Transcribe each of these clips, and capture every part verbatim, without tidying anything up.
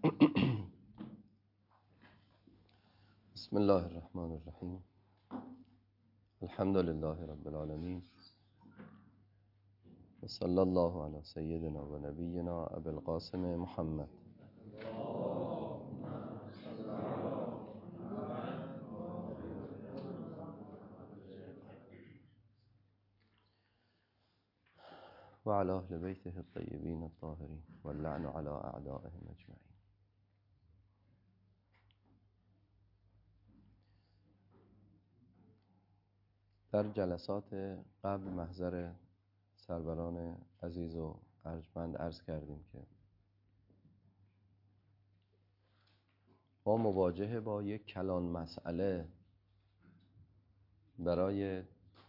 بسم الله الرحمن الرحیم. الحمد لله رب العالمین و صلی الله علی سیدنا و نبینا ابی القاسم محمد. و علی اهل بیته الطیبین الطاهرین و اللعن علی اعدائهم اجمعین. در جلسات قبل محضر سروران عزیز و ارجمند عرض کردیم که ما مواجهه با یک کلان مسئله برای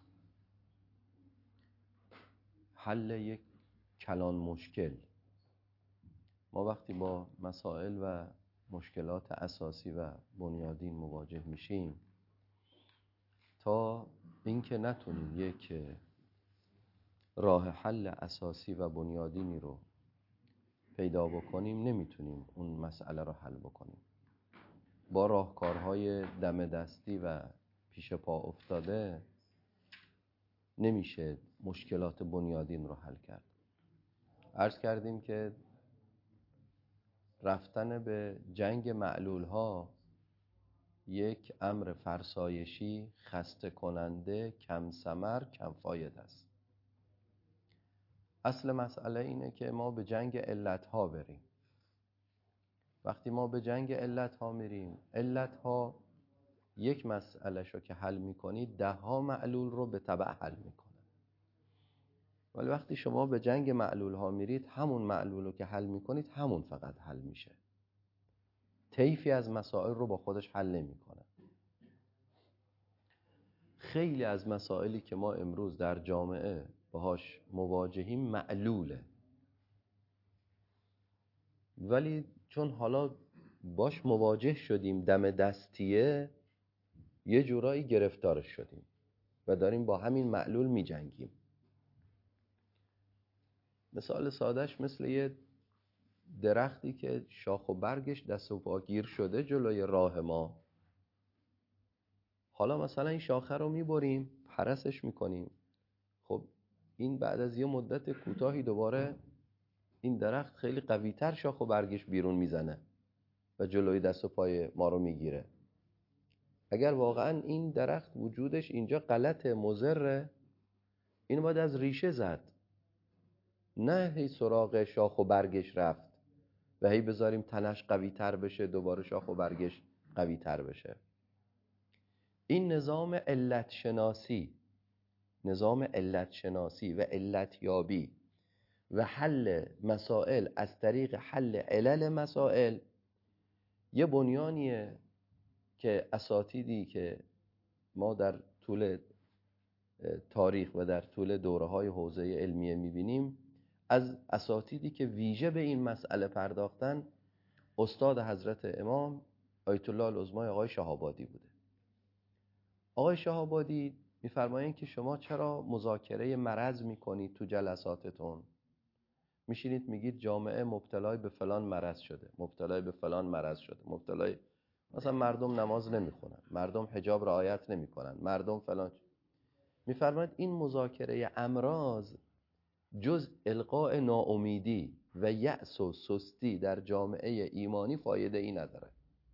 حل یک کلان مشکل، ما وقتی با مسائل و مشکلات اساسی و بنیادین مواجه میشیم، تا اینکه نتونیم یک راه حل اساسی و بنیادینی رو پیدا بکنیم، نمیتونیم اون مسئله رو حل بکنیم. با راهکارهای دم دستی و پیش پا افتاده نمیشه مشکلات بنیادین رو حل کرد. عرض کردیم که رفتن به جنگ معلول ها یک امر فرسایشی، خسته کننده، کم ثمر، کم فایده است. اصل مسئله اینه که ما به جنگ علت ها بریم. وقتی ما به جنگ علت ها میریم، علت ها یک مسئله شو که حل میکنید، ده ها معلول رو به تبع حل میکنه. ولی وقتی شما به جنگ معلول ها میرید، همون معلول رو که حل میکنید همون فقط حل میشه، طیفی از مسائل رو با خودش حل نمیکنه. خیلی از مسائلی که ما امروز در جامعه باهاش مواجهیم معلوله، ولی چون حالا باش مواجه شدیم دم دستیه، یه جورایی گرفتارش شدیم و داریم با همین معلول می جنگیم. مثال سادهش مثل یه درختی که شاخ و برگش دست و پا گیر شده جلوی راه ما. حالا مثلا این شاخه رو می بریم، پرسش می کنیم. خب این بعد از یه مدت کوتاهی دوباره این درخت خیلی قوی‌تر شاخ و برگش بیرون میزنه و جلوی دست و پای ما رو میگیره. اگر واقعا این درخت وجودش اینجا غلط مضره، این باید از ریشه زد، نه هی سراغ شاخ و برگش رفت و هی بذاریم تنش قوی‌تر بشه، دوباره شاخ و برگش قوی‌تر بشه. این نظام علت شناسی، نظام علت شناسی و علت یابی و حل مسائل از طریق حل علل مسائل یه بنیانیه که اساتیدی که ما در طول تاریخ و در طول دوره‌های حوزه علمیه می‌بینیم، از اساتیدی که ویژه به این مسئله پرداختن، استاد حضرت امام آیت الله العظما آقای شهابادی بوده. آقای شهابادی می‌فرمایند که شما چرا مذاکره مرض می‌کنید تو جلساتتون؟ میشینید میگید جامعه مبتلای به فلان مرض شده، مبتلای به فلان مرض شده، مبتلای مثلا مردم نماز نمیخونن، مردم حجاب رعایت نمیکنن، مردم فلان. میفرماید این مذاکره امراض جز القاء ناامیدی و یأس و سستی در جامعه ایمانی فایده ای نداره.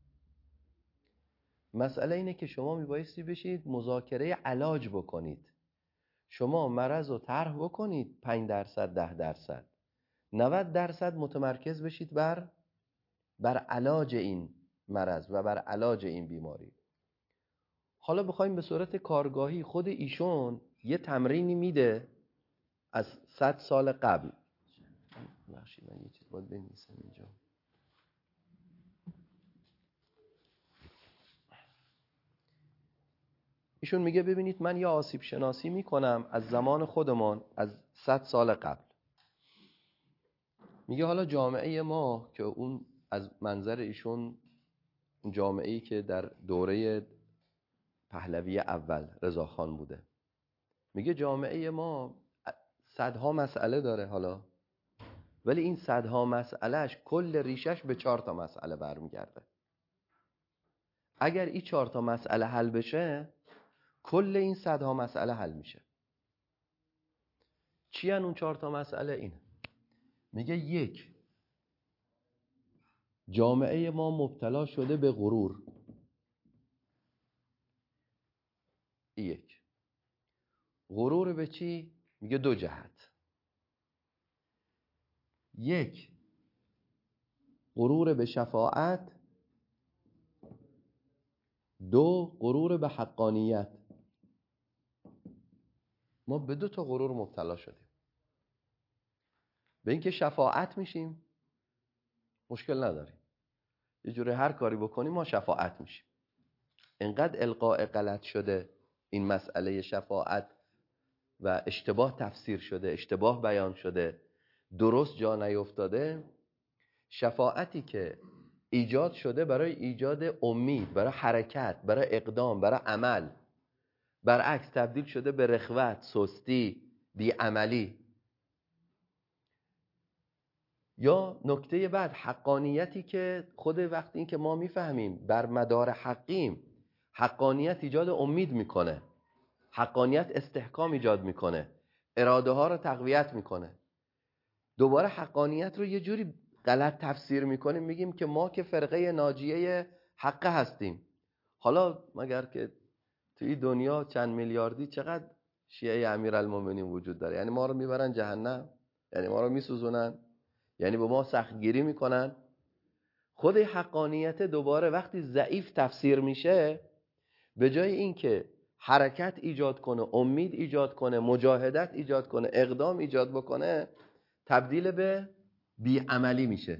مسئله اینه که شما میبایستی بشید مذاکره علاج بکنید. شما مرض رو طرح بکنید پنج درصد ده درصد، نود درصد متمرکز بشید بر بر علاج این مرض و بر علاج این بیماری. حالا بخوایم به صورت کارگاهی، خود ایشون یه تمرینی میده از صد سال قبل. بخشید من یه چیز باید بنویسم اینجا. ایشون میگه ببینید من یه آسیب شناسی میکنم از زمان خودمان، از صد سال قبل. میگه حالا جامعه ما که اون از منظر ایشون جامعه‌ای که در دوره پهلوی اول رضاخان بوده، میگه جامعه ما صدها مسئله داره. حالا ولی این صدها مسئلهش کل ریشش به چهار تا مسئله برمیگرده. اگر این چهار تا مسئله حل بشه کل این صدها مسئله حل میشه. چی ان اون چهار تا مسئله؟ اینه میگه یک، جامعه ما مبتلا شده به غرور. یک، غرور به چی؟ میگه دو جهت. یک، غرور به شفاعت. دو، غرور به حقانیت. ما به دو تا غرور مبتلا شدیم. به اینکه شفاعت میشیم مشکل نداریم، یه جوری هر کاری بکنیم ما شفاعت میشیم. انقدر القاء غلط شده این مسئله شفاعت و اشتباه تفسیر شده، اشتباه بیان شده، درست جا نیفتاده. شفاعتی که ایجاد شده برای ایجاد امید، برای حرکت، برای اقدام، برای عمل، برعکس تبدیل شده به رخوت، سستی، بیعملی. یا نکته بعد، حقانیتی که خود وقتی این که ما میفهمیم بر مدار حقیم، حقانیت ایجاد امید میکنه، حقانیت استحکام ایجاد میکنه، اراده ها رو تقویت میکنه. دوباره حقانیت رو یه جوری غلط تفسیر میکنیم، میگیم که ما که فرقه ناجیه حق هستیم. حالا مگر که توی دنیا چند میلیاردی چقدر شیعه امیرالمومنین وجود داره؟ یعنی ما رو میبرن جهنم؟ یعنی ما رو میسوزونن؟ یعنی به ما سختگیری میکنن؟ خود حقانیت دوباره وقتی ضعیف تفسیر میشه، به جای اینکه حرکت ایجاد کنه، امید ایجاد کنه، مجاهدت ایجاد کنه، اقدام ایجاد بکنه، تبدیل به بیعملی میشه.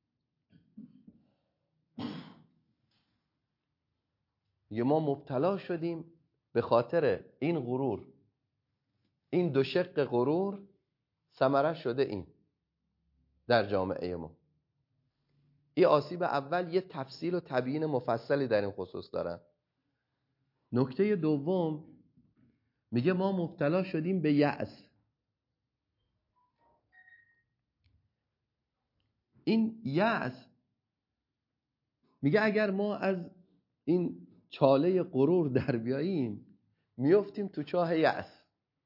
یه ما مبتلا شدیم به خاطر این غرور. این دو شق غرور ثمره شده این در جامعه ما. این آسیب اول یه تفصیل و تبیین مفصلی در این خصوص دارن. نکته دوم میگه ما مبتلا شدیم به یأس. این یأس میگه اگر ما از این چاله غرور در بیاییم میافتیم تو چاه یأس.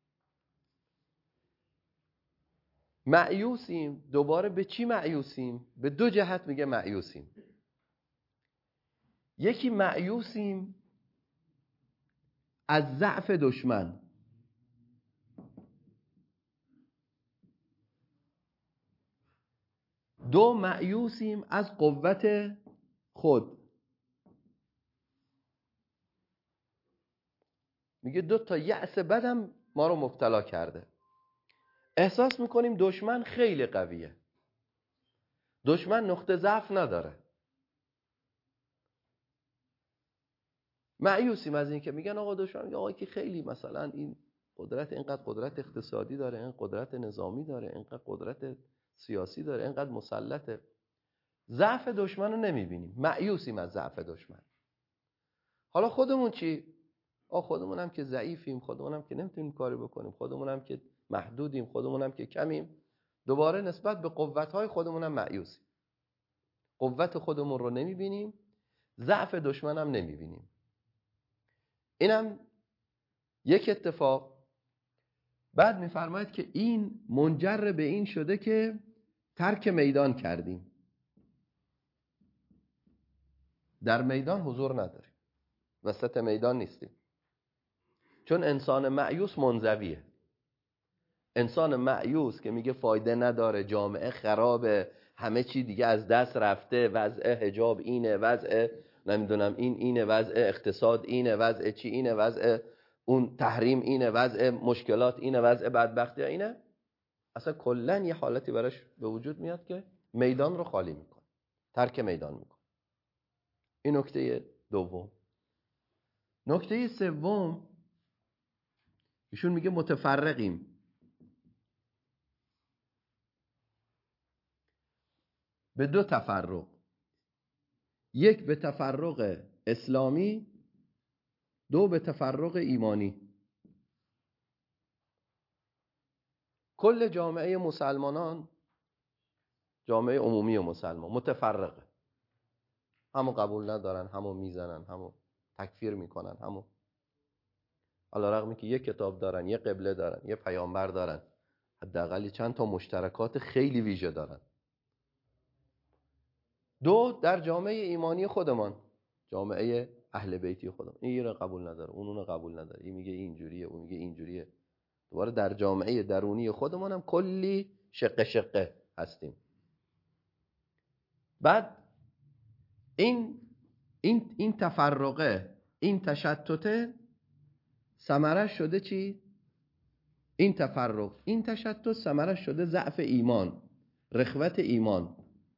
مایوسیم. دوباره به چی مایوسیم؟ به دو جهت میگه مایوسیم. یکی مایوسیم از ضعف دشمن. دو، مایوسیم از قوت خود. میگه دو تا یأس بدم ما رو مبتلا کرده. احساس میکنیم دشمن خیلی قویه، دشمن نقطه ضعف نداره. مایوسیم از این که میگن آقا دشمن، میگه آقا که خیلی مثلا این قدرت، اینقدر قدرت اقتصادی داره، این قدرت نظامی داره، اینقدر قدرت سیاسی داره، اینقدر مسلطه. ضعف دشمن رو نمیبینیم، مایوسیم از ضعف دشمن. حالا خودمون چی؟ آ خودمون هم که ضعیفیم، خودمون هم که نمیتونیم کاری بکنیم، خودمون هم که محدودیم، خودمون هم که کمیم. دوباره نسبت به قوت‌های خودمون هم مایوسیم. قوت خودمون رو نمیبینیم، ضعف دشمن هم نمیبینیم. اینم یک اتفاق. بعد میفرماید که این منجر به این شده که ترک میدان کردیم. در میدان حضور نداریم، وسط میدان نیستیم. چون انسان مایوس منزویه. انسان مایوس که میگه فایده نداره، جامعه خرابه، همه چی دیگه از دست رفته، وضع حجاب اینه، وضع نمیدونم این اینه، وضع اقتصاد اینه، وضع چی اینه، وضع اون تحریم اینه، وضع مشکلات اینه، وضع بدبختی اینه، اصلا کلن یه حالتی براش به وجود میاد که میدان رو خالی میکنه، ترک میدان میکنه. این نکته دوم. نکته سوم، ایشون میگه متفرقیم. به دو تفرق. یک به تفرق اسلامی، دو به تفرق ایمانی. کل جامعه مسلمانان جامعه عمومی و مسلمان متفرقه، همو قبول ندارن، همو میزنن، همو تکفیر میکنن، همو علی رغمی که یه کتاب دارن، یه قبله دارن، یه پیامبر دارن، حداقل چند تا مشترکات خیلی ویژه دارن. دو، در جامعه ایمانی خودمان، جامعه اهل بیتی خودمان، این رو قبول نداره، اون رو قبول نداره، این میگه اینجوریه، اون میگه اینجوریه. دوباره در جامعه درونی خودمان هم کلی شقه شقه هستیم. بعد این این این تفرقه، این تشتته ثمره شده چی؟ این تفرق، این تشتت ثمره شده ضعف ایمان، رخوت ایمان،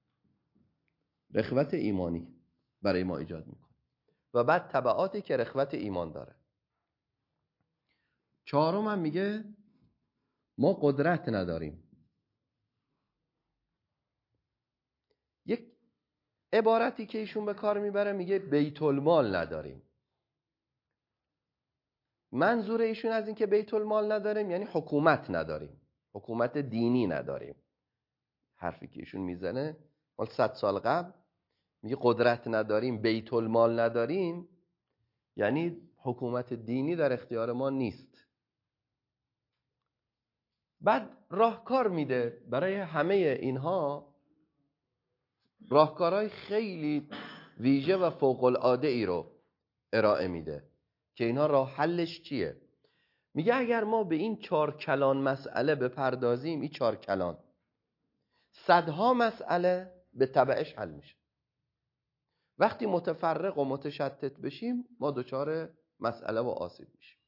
رخوت ایمانی برای ما ایجاد میکنه و بعد تبعاتی که رخوت ایمان داره. چهارم هم میگه ما قدرت نداریم. یک عبارتی که ایشون به کار میبره میگه بیت المال نداریم. منظور ایشون از این که بیت المال نداریم یعنی حکومت نداریم، حکومت دینی نداریم. حرفی که ایشون میزنه مال صد سال قبل، میگه قدرت نداریم، بیت المال نداریم، یعنی حکومت دینی در اختیار ما نیست. بعد راهکار میده برای همه اینها، راهکارهای خیلی ویژه و فوق العاده ای رو ارائه میده که اینها راه حلش چیه. میگه اگر ما به این چهار کلان مسئله بپردازیم، این چهار کلان، صدها مسئله به تبعش حل میشه. وقتی متفرق و متشتت بشیم ما دچار مسئله و آسیب میشیم.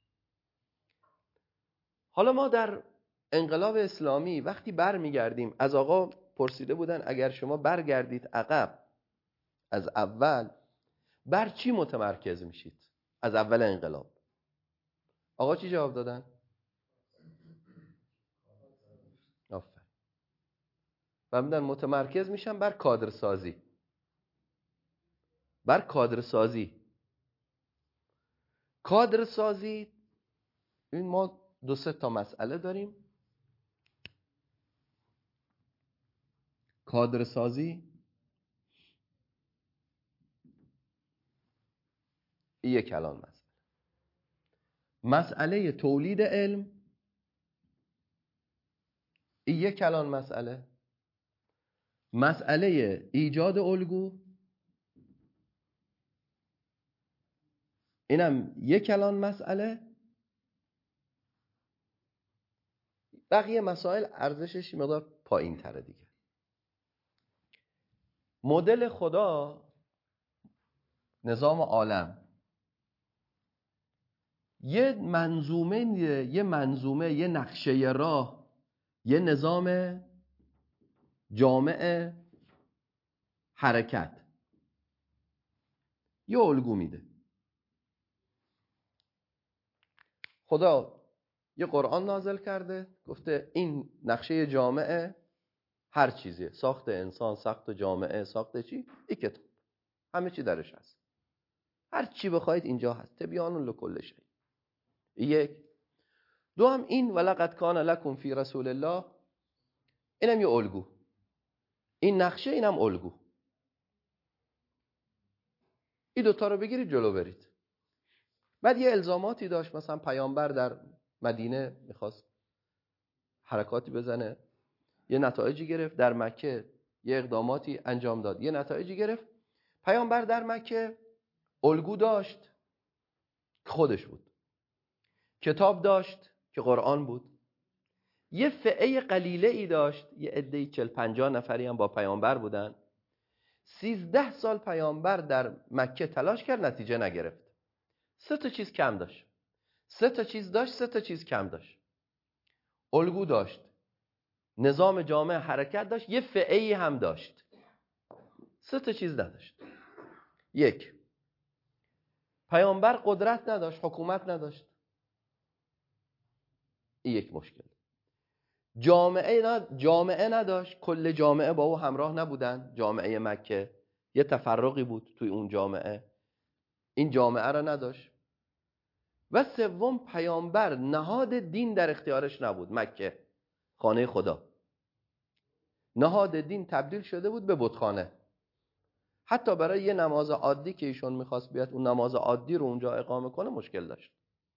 حالا ما در انقلاب اسلامی وقتی برمیگردیم، از آقا پرسیده بودن اگر شما برگردید عقب از اول بر چی متمرکز میشید از اول انقلاب؟ آقا چی جواب دادن؟ آفرین. و میدن متمرکز میشن بر کادرسازی، بر کادرسازی. کادرسازی این ما دو سه تا مسئله داریم. کادرسازی این یک کلان مسئله. مسئله تولید علم این یک کلان مسئله. مسئله ایجاد الگو اینم یک کلان مسئله. بقیه مسائل ارزشش مقدار پایین تره دیگه. مدل خدا، نظام عالم، یه منظومه یه منظومه یه نقشه راه، یه نظام جامع حرکت، یه الگو میده. خدا یه قرآن نازل کرده، گفته این نقشه جامعه هر چیزیه، ساخت انسان، ساخت جامعه، ساخت چی؟ این کتاب همه چی درش هست، هر چی بخواید اینجا هست، تبیان لکل شیء. یک. دو هم این ولقد کان لکم فی رسول الله، اینم یه الگو، این نقشه اینم الگو. این دوتا رو بگیرید جلو برید. بعد یه الزاماتی داشت، مثلا پیامبر در مدینه میخواست حرکاتی بزنه، یه نتایجی گرفت، در مکه یه اقداماتی انجام داد، یه نتایجی گرفت. پیامبر در مکه الگو داشت خودش بود، کتاب داشت که قرآن بود، یه فئه قلیله ای داشت، یه عده‌ای چل پنجاه نفری هم با پیامبر بودن. سیزده سال پیامبر در مکه تلاش کرد، نتیجه نگرفت. سه تا چیز کم داشت، سه تا چیز داشت، سه تا چیز کم داشت. الگو داشت، نظام جامع حرکت داشت، یه فئه‌ای هم داشت، سه تا چیز نداشت. یک، پیامبر قدرت نداشت، حکومت نداشت، این یک مشکل. جامعه ند... جامعه نداشت، کل جامعه با او همراه نبودن. جامعه مکه یه تفرقی بود توی اون جامعه، این جامعه را نداشت. و سوم، پیامبر نهاد دین در اختیارش نبود. مکه خانه خدا، نهاد دین تبدیل شده بود به بتخانه. حتی برای یه نماز عادی که ایشون میخواست بیاد اون نماز عادی رو اونجا اقامه کنه مشکل داشت.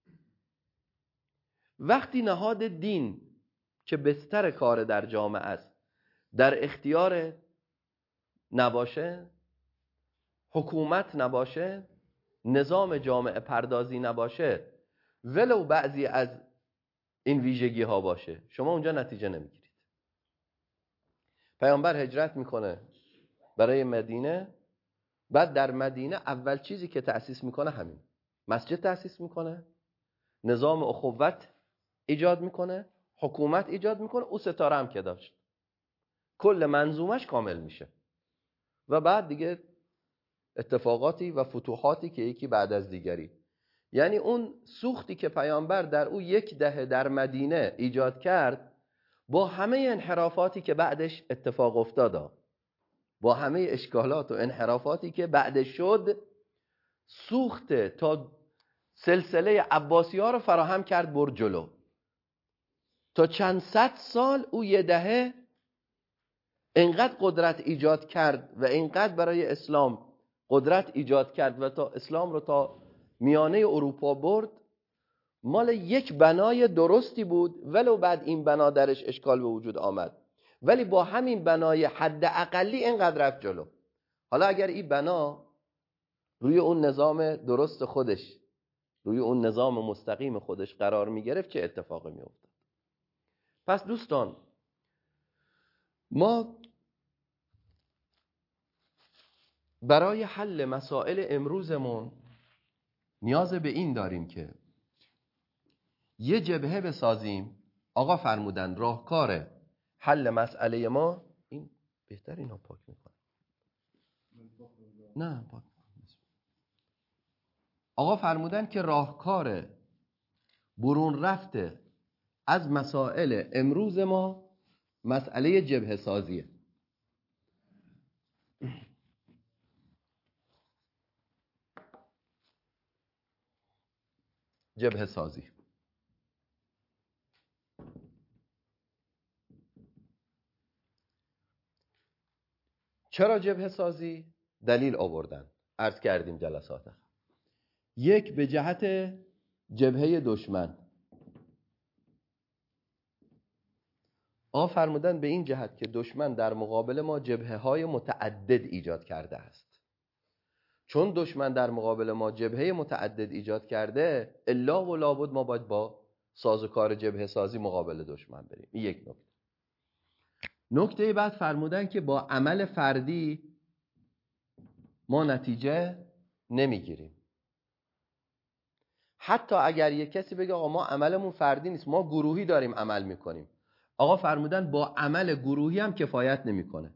وقتی نهاد دین که بستر کار در جامعه است در اختیار نباشه، حکومت نباشه، نظام جامعه پردازی نباشه، ولو بعضی از این ویژگی ها باشه، شما اونجا نتیجه نمیگیرید. پیامبر هجرت میکنه برای مدینه، بعد در مدینه اول چیزی که تأسیس میکنه همین مسجد تأسیس میکنه، نظام اخوت ایجاد میکنه، حکومت ایجاد میکنه، او ستاره هم که داشت، کل منظومش کامل میشه و بعد دیگه اتفاقاتی و فتوحاتی که یکی بعد از دیگری. یعنی اون سوختی که پیامبر در او یک دهه در مدینه ایجاد کرد، با همه انحرافاتی که بعدش اتفاق افتاد، با همه اشکالات و انحرافاتی که بعدش شد، سوخت تا سلسله عباسی ها رو فراهم کرد بر جلو. تا چند صد سال او یه دهه اینقدر قدرت ایجاد کرد و اینقدر برای اسلام قدرت ایجاد کرد و تا اسلام رو تا میانه اروپا برد. مال یک بنای درستی بود، ولو بعد این بنا درش اشکال به وجود آمد، ولی با همین بنای حد اقلی اینقدر رفت جلو. حالا اگر این بنا روی اون نظام درست خودش، روی اون نظام مستقیم خودش قرار می گرفت، چه اتفاقی می افتاد؟ پس دوستان، ما برای حل مسائل امروزمون نیاز به این داریم که یه جبهه بسازیم. آقا فرمودن راهکار حل مسئله ما این بهتر اینا پاک میکنه. نه پاک. آقا فرمودن که راهکار برون رفته از مسائل امروز ما مسئله جبهه سازیه. جبهه سازی. چرا جبهه سازی؟ دلیل آوردن، عرض کردیم جلسات. یک، به جهت جبهه دشمن. آقا فرمودن به این جهت که دشمن در مقابل ما جبهه های متعدد ایجاد کرده است. چون دشمن در مقابل ما جبهه متعدد ایجاد کرده، الا و لابد ما باید با سازوکار جبهه سازی مقابل دشمن بریم. این یک نکته. نکته بعد فرمودن که با عمل فردی ما نتیجه نمیگیریم. حتی اگر یک کسی بگه آقا ما عملمون فردی نیست، ما گروهی داریم عمل میکنیم، آقا فرمودن با عمل گروهی هم کفایت نمیکنه.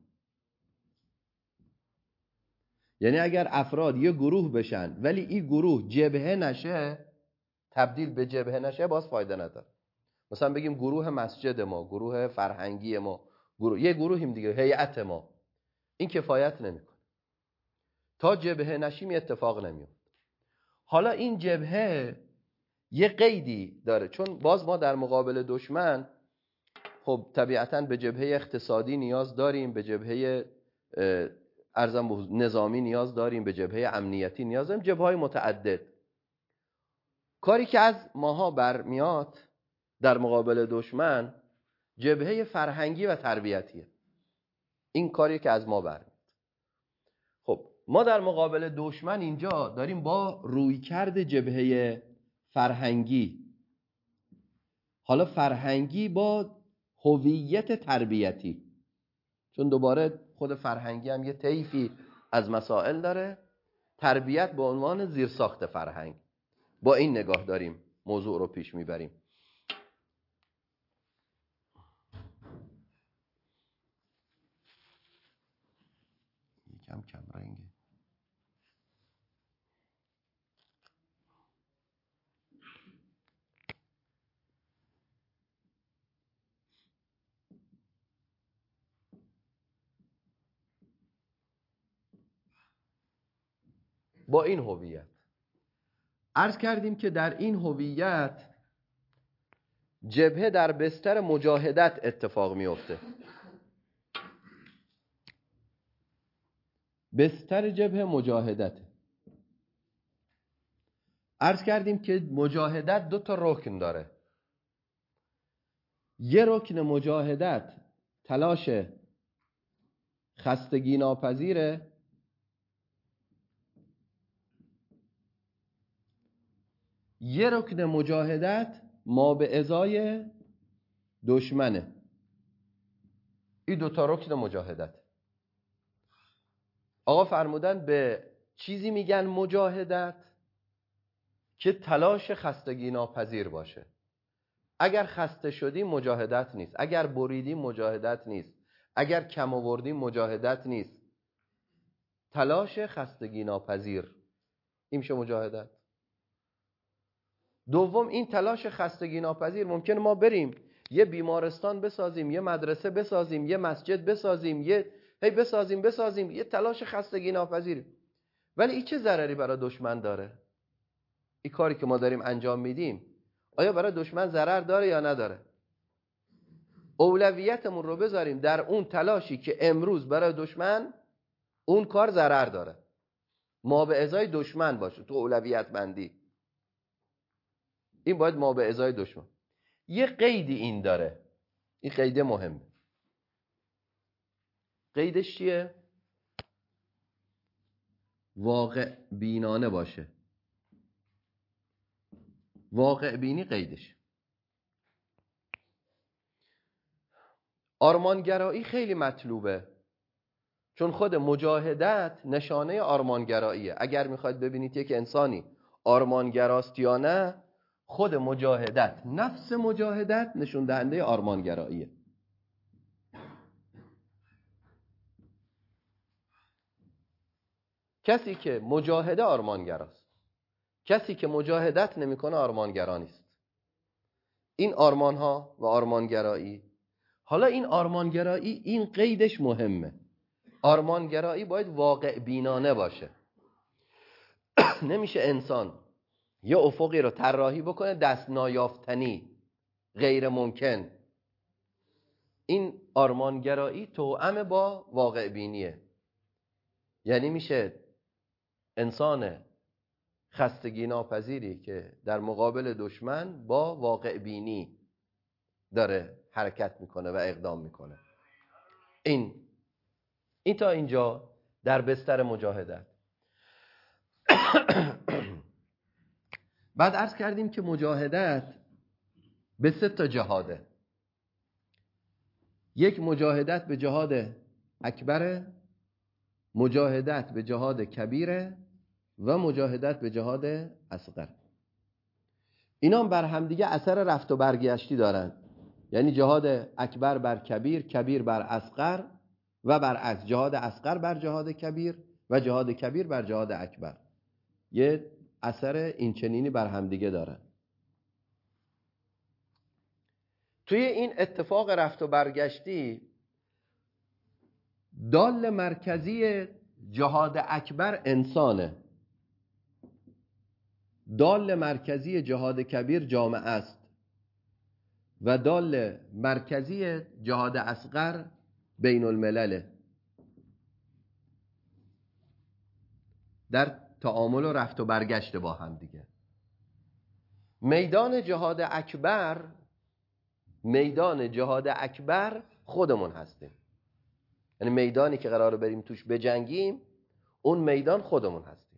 یعنی اگر افراد یه گروه بشن ولی این گروه جبهه نشه، تبدیل به جبهه نشه، باز فایده نداره. مثلا بگیم گروه مسجد ما، گروه فرهنگی ما، گروه یه گروهیم دیگه، هیئت ما، این کفایت نمیکنه. تا جبهه نشیم اتفاق نمیفته. حالا این جبهه یه قیدی داره، چون باز ما در مقابل دشمن خب طبیعتاً به جبهه اقتصادی نیاز داریم، به جبهه ارزم نظامی نیاز داریم، به جبهه امنیتی نیاز داریم، جبهه‌های متعدد. کاری که از ماها برمیاد در مقابل دشمن جبهه فرهنگی و تربیتیه. این کاری که از ما برمیاد. خب ما در مقابل دشمن اینجا داریم با رویکرد جبهه فرهنگی، حالا فرهنگی با هویت تربیتی، چون دوباره خود فرهنگی هم یه طیفی از مسائل داره، تربیت به عنوان زیرساخت فرهنگ. با این نگاه داریم موضوع رو پیش میبریم. یکم کم رنگه. با این هویت عرض کردیم که در این هویت جبهه در بستر مجاهدت اتفاق میفته. بستر جبهه مجاهدت. عرض کردیم که مجاهدت دو تا رکن داره. یه رکن مجاهدت تلاش خستگی ناپذیره، یه رکن مجاهدت ما به ازای دشمنه. این دوتا رکن مجاهدت. آقا فرمودن به چیزی میگن مجاهدت که تلاش خستگی ناپذیر باشه. اگر خسته شدیم مجاهدت نیست، اگر بریدیم مجاهدت نیست، اگر کم آوردیم مجاهدت نیست. تلاش خستگی ناپذیر این میشه مجاهدت. دوم، این تلاش خستگی ناپذیر ممکنه ما بریم یه بیمارستان بسازیم، یه مدرسه بسازیم، یه مسجد بسازیم، یه هی بسازیم بسازیم یه تلاش خستگی ناپذیر، ولی این چه ضرری برای دشمن داره؟ این کاری که ما داریم انجام میدیم آیا برای دشمن ضرر داره یا نداره؟ اولویتمون رو بذاریم در اون تلاشی که امروز برای دشمن اون کار ضرر داره، ما به ازای دشمن باشه تو اولویت بندی. این باید ما به ازای دشمن. یه قیدی این داره، این قیده مهمه. قیدش چیه؟ واقع بینانه باشه. واقع بینی قیدش. آرمانگرایی خیلی مطلوبه، چون خود مجاهدت نشانه آرمانگراییه. اگر میخواید ببینید یک انسانی آرمانگراست یا نه، خود مجاهدت، نفس مجاهدت نشون دهنده آرمانگراییه. کسی که مجاهده آرمانگراست، کسی که مجاهدت نمیکنه آرمانگرا نیست. این آرمانها و آرمانگرایی. حالا این آرمانگرایی این قیدش مهمه. آرمانگرایی باید واقع بینانه باشه. نمیشه انسان یه افقی رو طراحی بکنه دست نایافتنی، غیر ممکن. این آرمانگرایی توأم با واقع بینیه. یعنی میشه انسان خستگی ناپذیری که در مقابل دشمن با واقع بینی داره حرکت میکنه و اقدام میکنه. این این تا اینجا در بستر مجاهدت. بعد عرض کردیم که مجاهدت به سه تا جهاده. یک، مجاهدت به جهاد اکبره، مجاهدت به جهاد کبیره و مجاهدت به جهاد اصغر. اینا هم بر همدیگه اثر رفت و برگشتی دارن. یعنی جهاد اکبر بر کبیر، کبیر بر اصغر و برعکس، جهاد اصغر بر جهاد کبیر و جهاد کبیر بر جهاد اکبر. یه اثر این چنینی بر همدیگه دارن. توی این اتفاق رفت و برگشتی دال مرکزی جهاد اکبر انسانه، دال مرکزی جهاد کبیر جامعه است و دال مرکزی جهاد اصغر بین الملله. در تعامل و رفت و برگشت با هم دیگه. میدان جهاد اکبر، میدان جهاد اکبر خودمون هستیم. یعنی میدانی که قراره بریم توش بجنگیم، اون میدان خودمون هستیم.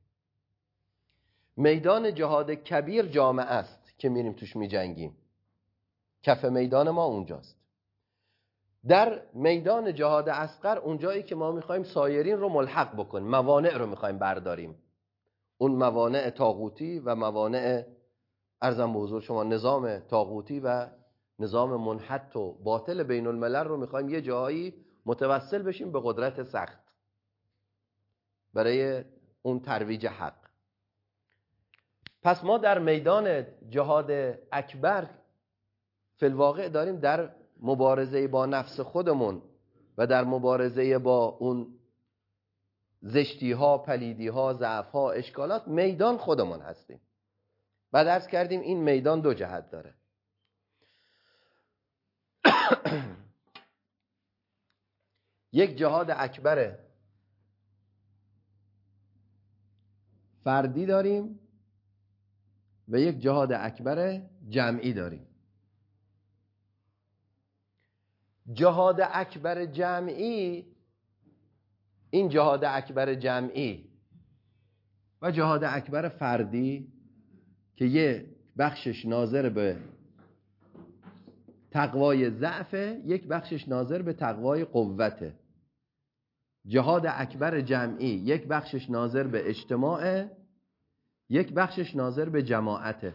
میدان جهاد کبیر جامعه است که میریم توش میجنگیم، کف میدان ما اونجاست. در میدان جهاد اصغر اونجایی که ما میخوایم سایرین رو ملحق بکنیم، موانع رو میخوایم برداریم، اون موانع طاغوتی و موانع ارزم به حضور شما نظام طاغوتی و نظام منحط و باطل بین الملل رو میخوایم یه جایی متوسل بشیم به قدرت سخت برای اون ترویج حق. پس ما در میدان جهاد اکبر فی الواقع داریم در مبارزه با نفس خودمون و در مبارزه با اون زشتی ها، پلیدی ها، ضعف ها، اشکالات، میدان خودمون هستیم. بعد عرض کردیم این میدان دو جهت داره. یک جهاد اکبره فردی داریم و یک جهاد اکبر جمعی داریم. جهاد اکبر جمعی، این جهاد اکبر جمعی و جهاد اکبر فردی که یه بخشش ناظر به تقوای ضعفه، یک بخشش ناظر به تقوای قوته. جهاد اکبر جمعی یک بخشش ناظر به اجتماعه، یک بخشش ناظر به جماعته.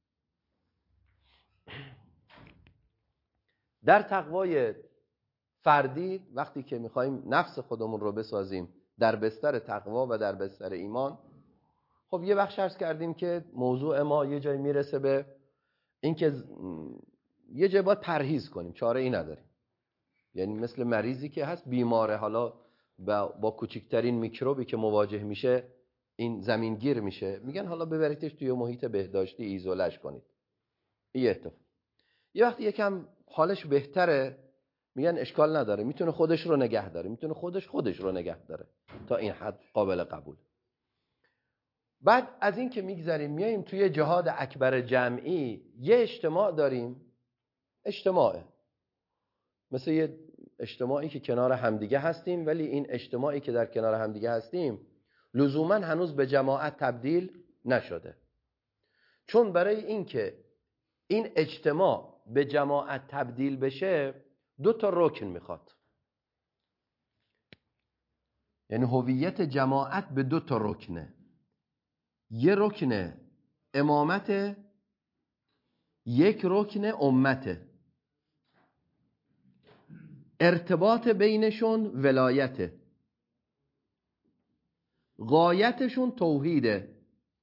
در تقوای فردی وقتی که میخوایم نفس خودمون رو بسازیم در بستر تقوا و در بستر ایمان، خب یه بخش عرض کردیم که موضوع ما یه جای میرسه به اینکه یه جای باید پرهیز کنیم، چاره ای نداریم. یعنی مثل مریضی که هست بیماره، حالا با, با کوچکترین میکروبی که مواجه میشه این زمینگیر میشه، میگن حالا ببریدش توی محیط بهداشتی ایزولش کنید. این اتفاق. یه وقتی یکم حالش بهتره میگن اشکال نداره، میتونه خودش رو نگه داره، میتونه خودش خودش رو نگه داره، تا این حد قابل قبول. بعد از این که میگذریم میاییم توی جهاد اکبر جمعی، یه اجتماع داریم، اجتماعه مثل یه اجتماعی که کنار همدیگه هستیم، ولی این اجتماعی که در کنار همدیگه هستیم لزوما هنوز به جماعت تبدیل نشده. چون برای این که این اجتماع به جماعت تبدیل بشه دو تا رکن میخواد. یعنی هویت جماعت به دو تا رکنه. یه رکن امامت، یک رکن امته. ارتباط بینشون ولایته، غایتشون توحیده.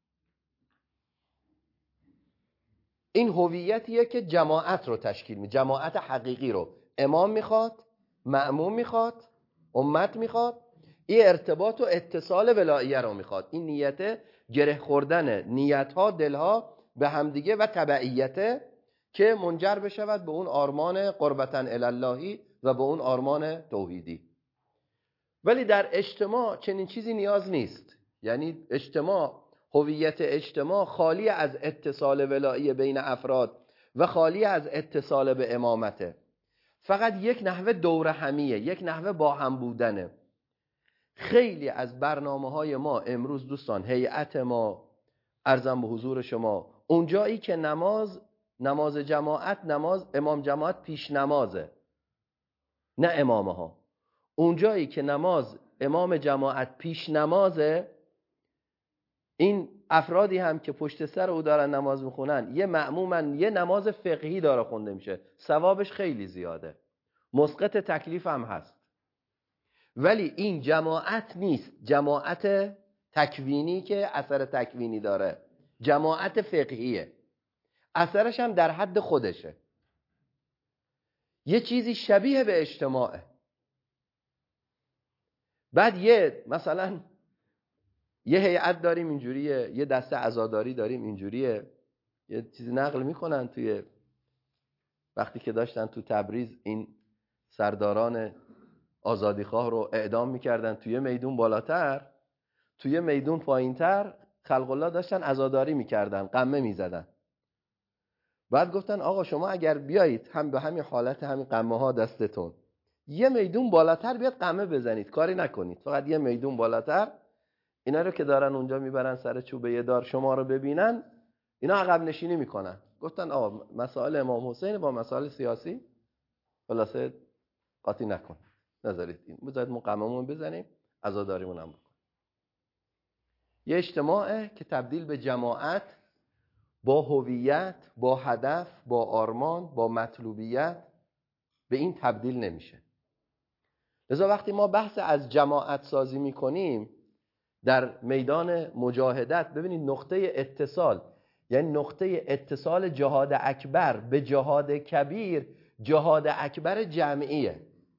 این هویتیه که جماعت رو تشکیل میده، جماعت حقیقی رو امام میخواد، مأموم میخواد، امت میخواد، این ارتباط و اتصال ولاییه رو میخواد. این نیت گره خوردن نیتها دلها به همدیگه و تبعیته که منجر بشود به اون آرمان قربتاً الاللهی و به اون آرمان توحیدی. ولی در اجتماع چنین چیزی نیاز نیست. یعنی اجتماع، هویت اجتماع خالی از اتصال ولایی بین افراد و خالی از اتصال به امامته. فقط یک نحوه دور همیه، یک نحوه با هم بودنه. خیلی از برنامه‌های ما امروز دوستان، هیئت ما، عرضم به حضور شما، اونجایی که نماز نماز جماعت، نماز امام جماعت پیش نمازه، نه امامه ها. اونجایی که نماز امام جماعت پیش نمازه، این افرادی هم که پشت سر او دارن نماز میخونن، یه مأمومن، یه نماز فقهی داره خونده میشه، ثوابش خیلی زیاده، مسقط تکلیف هم هست. ولی این جماعت نیست، جماعت تکوینی که اثر تکوینی داره، جماعت فقهیه، اثرش هم در حد خودشه، یه چیزی شبیه به اجتماعه. بعد یه مثلا یه هیئت داریم اینجوریه، یه دسته عزاداری داریم اینجوریه، یه چیزی نقل میکنن توی وقتی که داشتن تو تبریز این سرداران آزادیخواه رو اعدام میکردن توی میدون بالاتر، توی میدون پایینتر خلق الله داشتن عزاداری میکردن، قمه میزدن. بعد گفتن آقا شما اگر بیایید هم به همین حالت همین قمه ها دستتون، یه میدون بالاتر بیاد قمه بزنید، کاری نکنید، فقط یه میدون بالاتر. اینا رو که دارن اونجا میبرن سر چوبه یه دار شما رو ببینن، اینا عقب نشینی میکنن. گفتن آقا مسائل امام حسین با مسائل سیاسی خلاصه قاطی نکن، نذارید این، بذارید ما قممون بزنیم، عزاداریمون هم بکن. یه اجتماعه که تبدیل به جماعت با هویت، با هدف، با آرمان، با مطلوبیت به این تبدیل نمیشه. لذا وقتی ما بحث از جماعت سازی میکنیم در میدان مجاهدت، ببینید نقطه اتصال، یعنی نقطه اتصال جهاد اکبر به جهاد کبیر، جهاد اکبر جمعیه.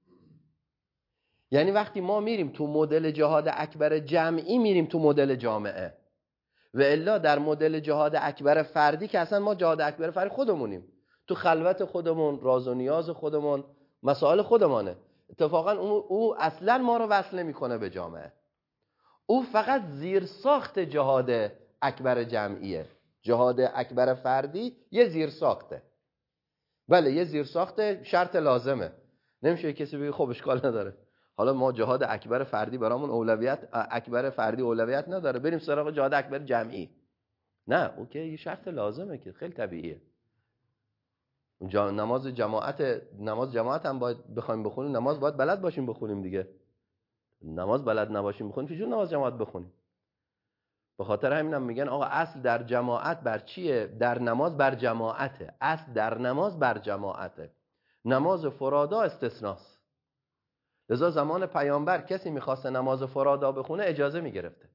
یعنی وقتی ما میریم تو مدل جهاد اکبر جمعی، میریم تو مدل جامعه. و الا در مدل جهاد اکبر فردی که اصلا ما جهاد اکبر فردی خودمونیم، تو خلوت خودمون، راز و نیاز خودمون، مسائل خودمانه. اتفاقا او, او اصلا ما رو وصل نمیکنه به جامعه. او فقط زیر ساخت جهاد اکبر جمعیه. جهاد اکبر فردی یه زیر ساخته، بله یه زیر ساخته، شرط لازمه. نمیشه کسی بگه خب اشکال نداره، حالا ما جهاد اکبر فردی برامون اولویت، اکبر فردی اولویت نداره، بریم سراغ جهاد اکبر جمعی. نه، اوکی، یه شرط لازمه که خیلی طبیعیه. جا نماز جماعت، نماز جماعت هم باید بخوایم بخونیم، نماز باید بلد باشیم بخونیم دیگه. نماز بلد نباشیم بخونیم چجور نماز جماعت بخونیم؟ به خاطر همینم هم میگن آقا اصل در جماعت بر چیه؟ در نماز بر جماعته. اصل در نماز بر جماعته، نماز فرادا استثناست. لذا زمان پیامبر کسی میخواست نماز فرادا بخونه اجازه میگرفته،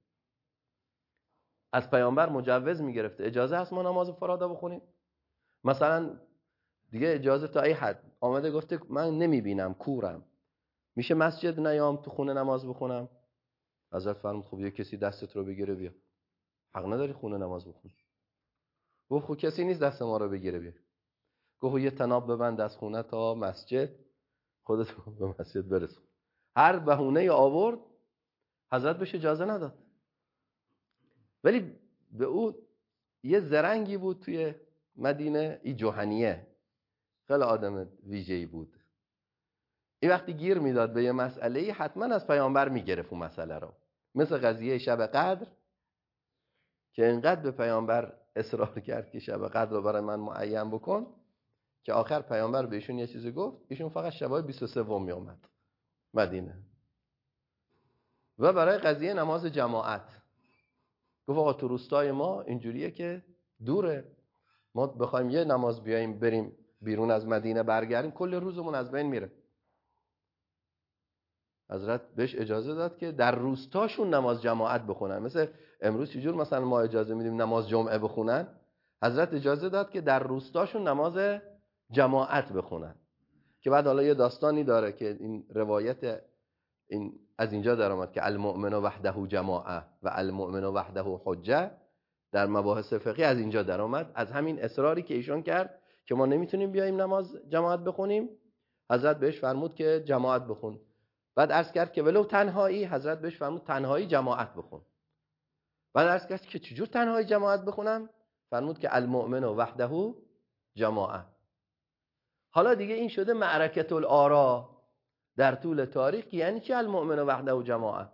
از پیامبر مجوز میگرفته، اجازه هست ما نماز فرادا بخونیم؟ مثلا دیگه اجازه تا ای حد آمده گفته من نمیبینم، کورم، میشه مسجد نیام تو خونه نماز بخونم؟ حضرت فرمود خب یه کسی دستت رو بگیره بیا. حق نداری خونه نماز بخونی. گفت خب کسی نیست دست ما رو بگیره بیا. گفت یه تناب ببند از خونه تا مسجد، خودت به مسجد برسون. هر بهونه آورد، حضرت بهش اجازه نداد. ولی به او یه زرنگی بود توی مدینه، ای جوهنیه، خیلی آدم ویژه‌ای بود. این وقتی گیر میداد به یه مسئله، حتما از پیامبر میگرفت اون مسئله رو. مثل قضیه شب قدر که انقدر به پیامبر اصرار کرد که شب قدر رو برای من معین بکن که آخر پیامبر بهشون یه چیزی گفت، ایشون فقط شبای بیست و سه می اومد مدینه. و برای قضیه نماز جماعت گفت آقا تو روستای ما اینجوریه که دوره، ما بخوایم یه نماز بیاییم بریم بیرون از مدینه برگردیم کل روزمون از بین میره. حضرت بهش اجازه داد که در روستاشون نماز جماعت بخونن. مثل امروز چجور مثلا ما اجازه میدیم نماز جمعه بخونن، حضرت اجازه داد که در روستاشون نماز جماعت بخونن. که بعد حالا یه داستانی داره که این روایت این از اینجا در آمد که المؤمن وحده جماعه و المؤمن وحده حجه، در مباحث فقهی از اینجا در آمد، از همین اصراری که ایشون کرد که ما نمیتونیم بیاییم نماز جماعت بخونیم، حضرت بهش فرمود که جماعت بخون. بعد عرض کرد که ولو تنهایی، حضرت بهش فرمود تنهایی جماعت بخون. بعد عرض کرد که چجور تنهایی جماعت بخونم؟ فرمود که المؤمن وحده جماعه. حالا دیگه این شده معرکة الآرا در طول تاریخ. یعنی چی المؤمن وحده جماعه؟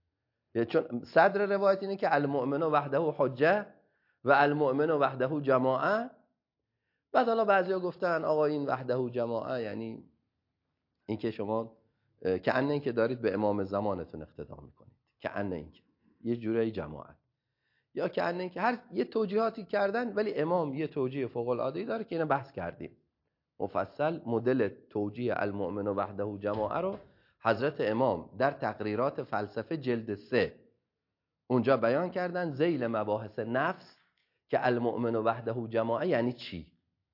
چون صدر روایت اینه که المؤمن وحده حجه و المؤمن وحده جماعه. بعد حالا بعضیا گفتن آقا این وحده جماعه یعنی این که شما که انه این که دارید به امام زمانتون اقتدا میکنید، که انه این که یه جوری جماعت، یا که انه این که هر یه توجیهاتی کردن، ولی امام یه توجیه فوق العاده داره که اینو بحث کردیم مفصل. مدل توجیه المؤمن وحده جماعه رو حضرت امام در تقریرات فلسفه جلد سه اونجا بیان کردن، ذیل مباحث نفس، که المؤمن وحده جماعه یعنی چی،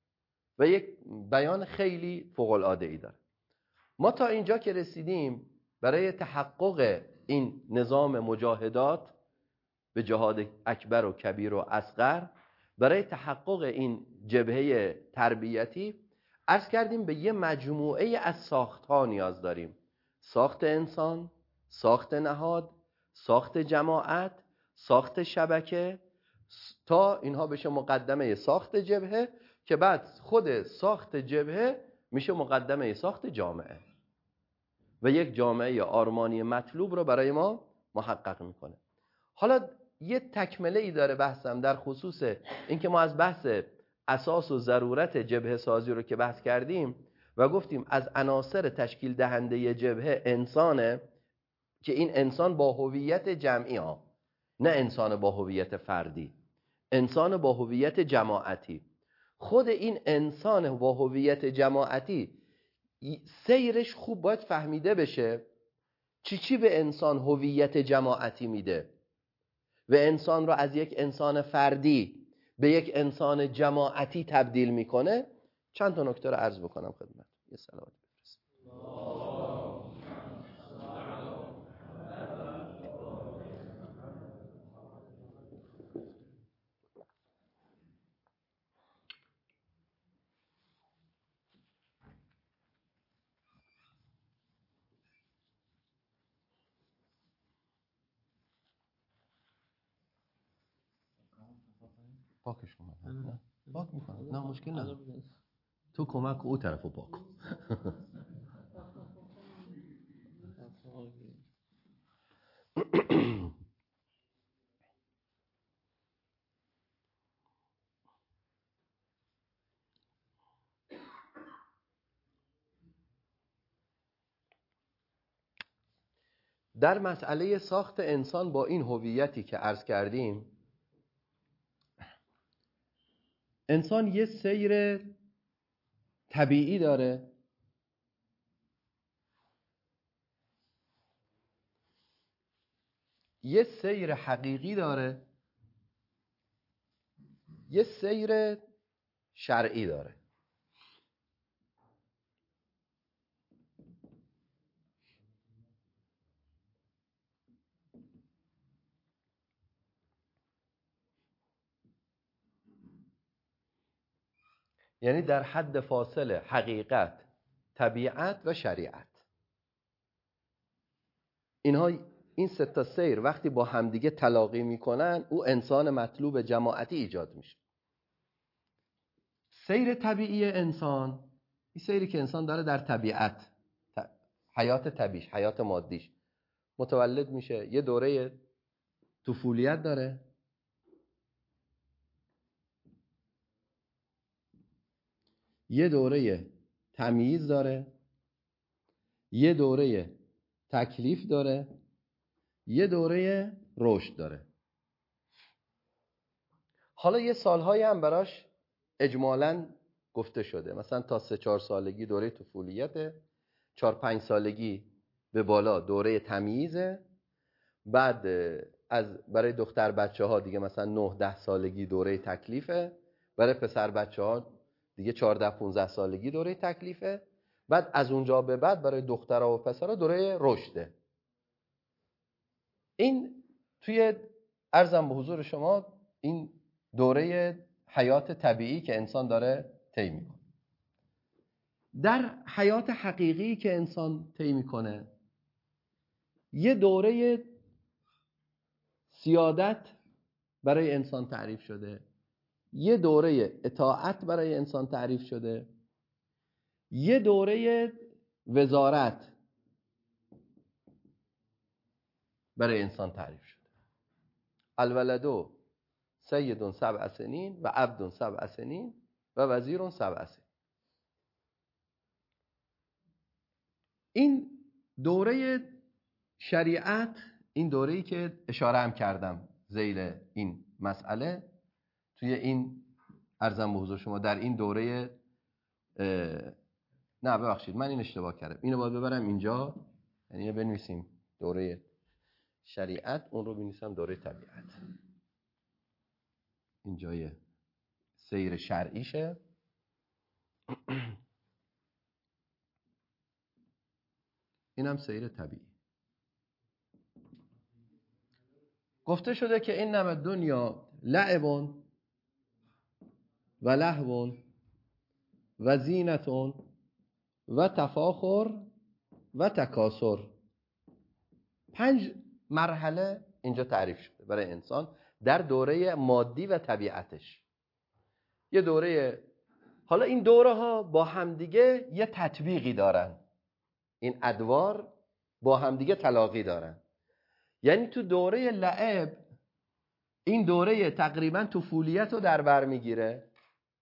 و یک بیان خیلی فوق العاده ای داره. ما تا اینجا که رسیدیم برای تحقق این نظام مجاهدات به جهاد اکبر و کبیر و اصغر، برای تحقق این جبهه تربیتی، عرض کردیم به یه مجموعه از ساخت‌ها نیاز داریم: ساخت انسان، ساخت نهاد، ساخت جماعت، ساخت شبکه، تا اینها بشه مقدمه ساخت جبهه، که بعد خود ساخت جبهه میشه مقدمه ساخت جامعه و یک جامعه آرمانی مطلوب رو برای ما محقق میکنه. حالا یه تکمله ای داره بحثم در خصوص اینکه ما از بحث اساس و ضرورت جبهه سازی رو که بحث کردیم و گفتیم از عناصر تشکیل دهنده جبهه انسانه، که این انسان با هویت جمعی ها، نه انسان با هویت فردی، انسان با هویت جماعتی. خود این انسان با هویت جماعتی سیرش خوب باید فهمیده بشه چی چی به انسان هویت جماعتی میده و انسان رو از یک انسان فردی به یک انسان جماعتی تبدیل میکنه. چند تا نکته رو عرض بکنم خدمت. یه صلوات بفرستید. پاکش کن. نه پاک میکنم، نه مشکل نه. تو کمک او طرفو پاک کن. در مسئله ساخت انسان با این هویتی که عرض کردیم، انسان یه سیر طبیعی داره، یه سیر حقیقی داره، یه سیر شرعی داره. یعنی در حد فاصله حقیقت، طبیعت و شریعت، اینها این سه تا سیر وقتی با همدیگه تلاقی میکنن، او انسان مطلوب جماعتی ایجاد میشه. سیر طبیعی انسان، این سیری که انسان داره در طبیعت، حیات طبیعیش، حیات مادیش متولد میشه، یه دوره طفولیت داره، یه دوره تمییز داره، یه دوره تکلیف داره، یه دوره رشد داره. حالا یه سالهایی هم براش اجمالاً گفته شده، مثلا تا سه چهار سالگی دوره طفولیته، چهار پنج سالگی به بالا دوره تمییزه، بعد از برای دختر بچه ها دیگه مثلا نه ده سالگی دوره تکلیفه، برای پسر بچه ها دیگه چهارده پانزده سالگی دوره تکلیفه، بعد از اونجا به بعد برای دخترها و پسرها دوره رشده. این توی عرضم به حضور شما این دوره حیات طبیعی که انسان داره طی میکنه. در حیات حقیقی که انسان طی میکنه، یه دوره سیادت برای انسان تعریف شده، یه دوره اطاعت برای انسان تعریف شده، یه دوره وزارت برای انسان تعریف شده. الولدو سید سبع سنین و عبد سبع سنین و وزیر سبع سنین. این دوره شریعت، این دوره‌ای که اشاره هم کردم ذیل این مسئله، توی این عرضم به حضور شما در این دوره نه ببخشید من این اشتباه کردم، اینو باید ببرم اینجا، یعنی اینو بنویسیم دوره شریعت، اون رو بنویسم دوره طبیعت. اینجای سیر شرعیشه. اینم سیر طبیعی. گفته شده که این نم دنیا لعب و لهو و زینت و تفاخر و تکاثر. پنج مرحله اینجا تعریف شده برای انسان در دوره مادی و طبیعتش. یه دوره، حالا این دوره ها با همدیگه یه تطبیقی دارن، این ادوار با همدیگه تلاقی دارن. یعنی تو دوره لعب، این دوره تقریبا طفولیت رو در بر میگیره.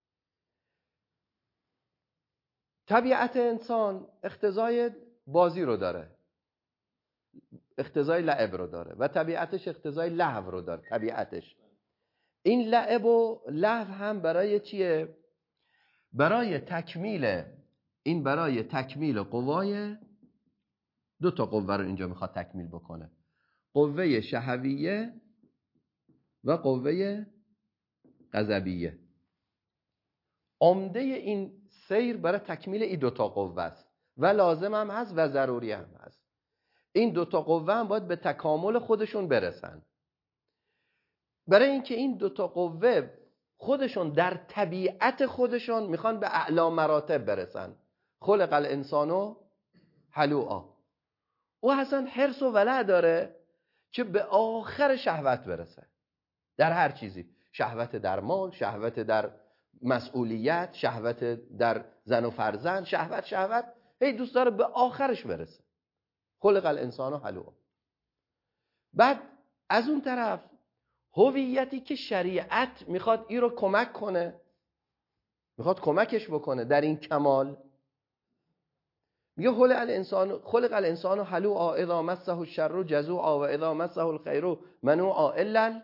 طبیعت انسان اقتضای بازی رو داره، اقتضای لعب رو داره، و طبیعتش اقتضای لهو رو داره. طبیعتش این لعب و لهو هم برای چیه؟ برای تکمیل، این برای تکمیل قوای، دو تا قوه رو اینجا میخواد تکمیل بکنه، قوه شهویه و قوه غضبیه. عمده این سیر برای تکمیل این دو تا قوه است و لازم هم هست و ضروری هم هست. این دو تا قوه هم باید به تکامل خودشون برسن. برای اینکه این دو تا قوه خودشون در طبیعت خودشون میخوان به اعلی مراتب برسن. خلق الانسانو هلوعا. او اصلا حرص و ولع داره که به آخر شهوت برسه. در هر چیزی شهوت در مال، شهوت در مسئولیت، شهوت در زن و فرزند، شهوت شهوت هی دوست داره به آخرش برسه. خلق الانسان هلوعا. بعد از اون طرف هویتی که شریعت میخواد این رو کمک کنه، میخواد کمکش بکنه در این کمال، میگه خلق الانسان خلق الانسان هلوعا اذا مسه الشر جزوعا و اذا مسه الخیر منوعا الا.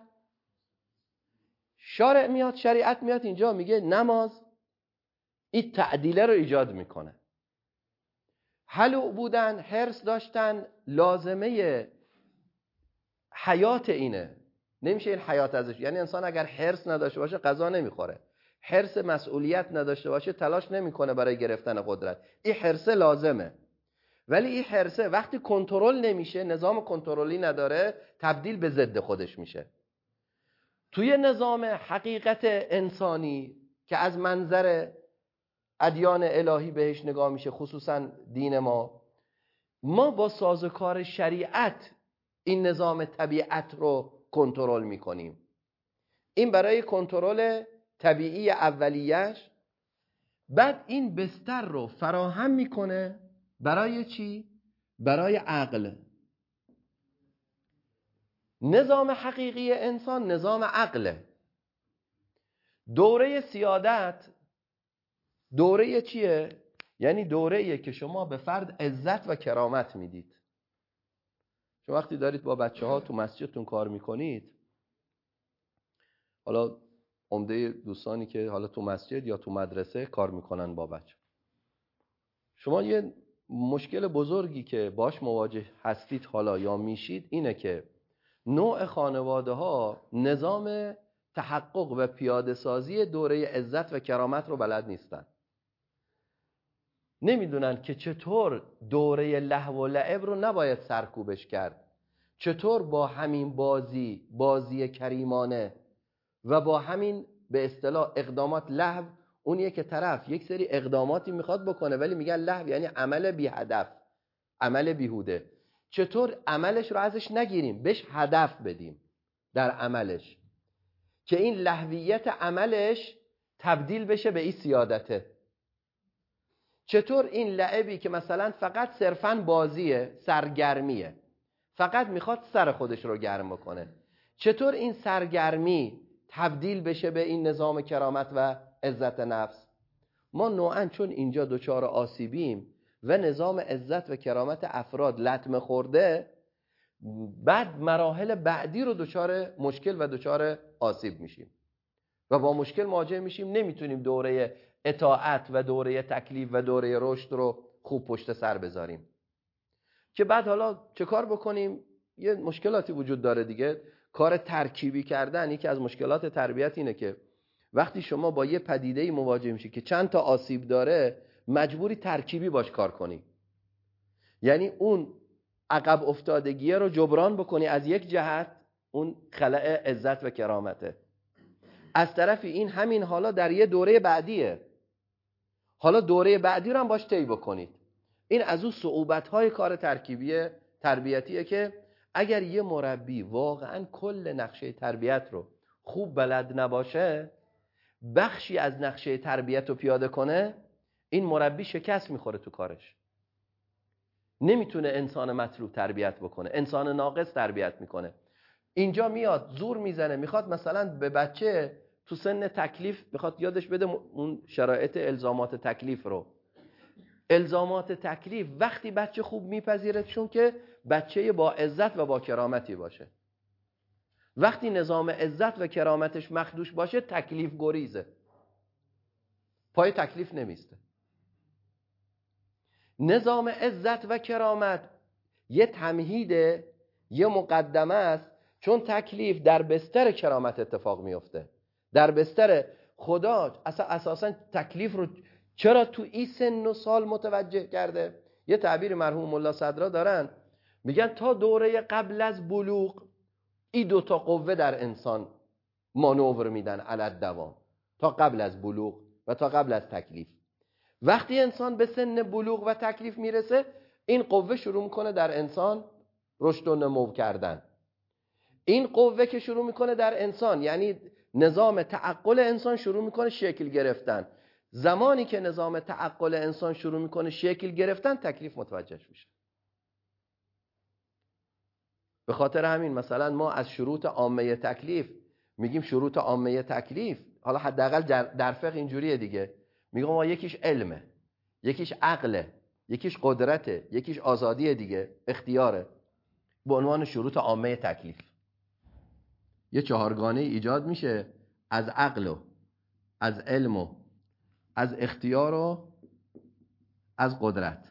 شارع میاد، شریعت میاد اینجا میگه نماز این تعدیله رو ایجاد میکنه. هلوع بودن، حرص داشتن، لازمه حیات اینه. نمیشه این حیات ازش، یعنی انسان اگر حرص نداشته باشه غذا نمیخوره، حرص مسئولیت نداشته باشه تلاش نمیکنه برای گرفتن قدرت. این حرص لازمه، ولی این حرص وقتی کنترل نمیشه، نظام کنترلی نداره، تبدیل به ضد خودش میشه. توی نظام حقیقت انسانی که از منظر ادیان الهی بهش نگاه میشه، خصوصا دین ما، ما با سازوکار شریعت این نظام طبیعت رو کنترل میکنیم. این برای کنترل طبیعی اولیش. بعد این بستر رو فراهم میکنه برای چی؟ برای عقل. نظام حقیقی انسان نظام عقله. دوره سیادت دوره چیه؟ یعنی دوره‌ایه که شما به فرد عزت و کرامت میدید. شما وقتی دارید با بچه ها تو مسجدتون کار میکنید، حالا عمده دوستانی که حالا تو مسجد یا تو مدرسه کار میکنن با بچه، شما یه مشکل بزرگی که باش مواجه هستید حالا یا میشید اینه که نوع خانواده ها نظام تحقق و پیاده سازی دوره عزت و کرامت رو بلد نیستن. نمیدونن که چطور دوره لهو و لعب رو نباید سرکوبش کرد، چطور با همین بازی بازی کریمانه و با همین به اصطلاح اقدامات لهو، اونیه که طرف یک سری اقداماتی میخواد بکنه ولی میگن لهو یعنی عمل بی هدف، عمل بیهوده، چطور عملش رو ازش نگیریم، بهش هدف بدیم در عملش که این لهویت عملش تبدیل بشه به این سیادته. چطور این لعبی که مثلا فقط صرفاً بازیه، سرگرمیه، فقط میخواد سر خودش رو گرم بکنه، چطور این سرگرمی تبدیل بشه به این نظام کرامت و عزت نفس. ما نوعاً چون اینجا دوچار آسیبیم و نظام عزت و کرامت افراد لطمه خورده، بعد مراحل بعدی رو دوچار مشکل و دوچار آسیب میشیم و با مشکل مواجه میشیم. نمیتونیم دوره اطاعت و دوره تکلیف و دوره رشد رو خوب پشت سر بذاریم که بعد حالا چه کار بکنیم. یه مشکلاتی وجود داره دیگه. کار ترکیبی کردن، یکی از مشکلات تربیت اینه که وقتی شما با یه پدیده‌ای مواجه میشی که چند تا آسیب داره، مجبوری ترکیبی باش کار کنی. یعنی اون عقب افتادگی رو جبران بکنی از یک جهت، اون خلأ عزت و کرامته، از طرفی این همین حالا در یه دوره بعدیه، حالا دوره بعدی رو هم باش طی بکنید. این از اون صعوبت‌های کار ترکیبی تربیتیه که اگر یه مربی واقعاً کل نقشه تربیت رو خوب بلد نباشه، بخشی از نقشه تربیت رو پیاده کنه، این مربی شکست میخوره تو کارش. نمیتونه انسان مطلوب تربیت بکنه، انسان ناقص تربیت میکنه. اینجا میاد زور میزنه، میخواد مثلا به بچه تو سن تکلیف میخواد یادش بده اون شرایط الزامات تکلیف رو. الزامات تکلیف وقتی بچه خوب میپذیره چون که بچه با عزت و با کرامتی باشه. وقتی نظام عزت و کرامتش مخدوش باشه، تکلیف گریزه، پای تکلیف نمیسته. نظام عزت و کرامت یه تمهیده، یه مقدمه است، چون تکلیف در بستر کرامت اتفاق میفته، در بستر خدا. اصلا اساسا تکلیف رو چرا تو این سن و سال متوجه کرده؟ یه تعبیر مرحوم ملا صدرا دارن، میگن تا دوره قبل از بلوغ این دوتا قوه در انسان مانور میدن علت دوام، تا قبل از بلوغ و تا قبل از تکلیف. وقتی انسان به سن بلوغ و تکلیف میرسه، این قوه شروع میکنه در انسان رشد و نمو کردن. این قوه که شروع میکنه در انسان، یعنی نظام تعقل انسان شروع میکنه شکل گرفتن. زمانی که نظام تعقل انسان شروع میکنه شکل گرفتن، تکلیف متوجهش میشه. به خاطر همین مثلا ما از شروط عامه تکلیف میگیم شروط عامه تکلیف، حالا حداقل در فقه اینجوریه دیگه، میگم ما یکیش علمه، یکیش عقله، یکیش قدرته، یکیش آزادیه دیگه، اختیاره، به عنوان شروط عامه تکلیف. یه چهارگانه ایجاد میشه از عقل و از علم و از اختیار و از قدرت.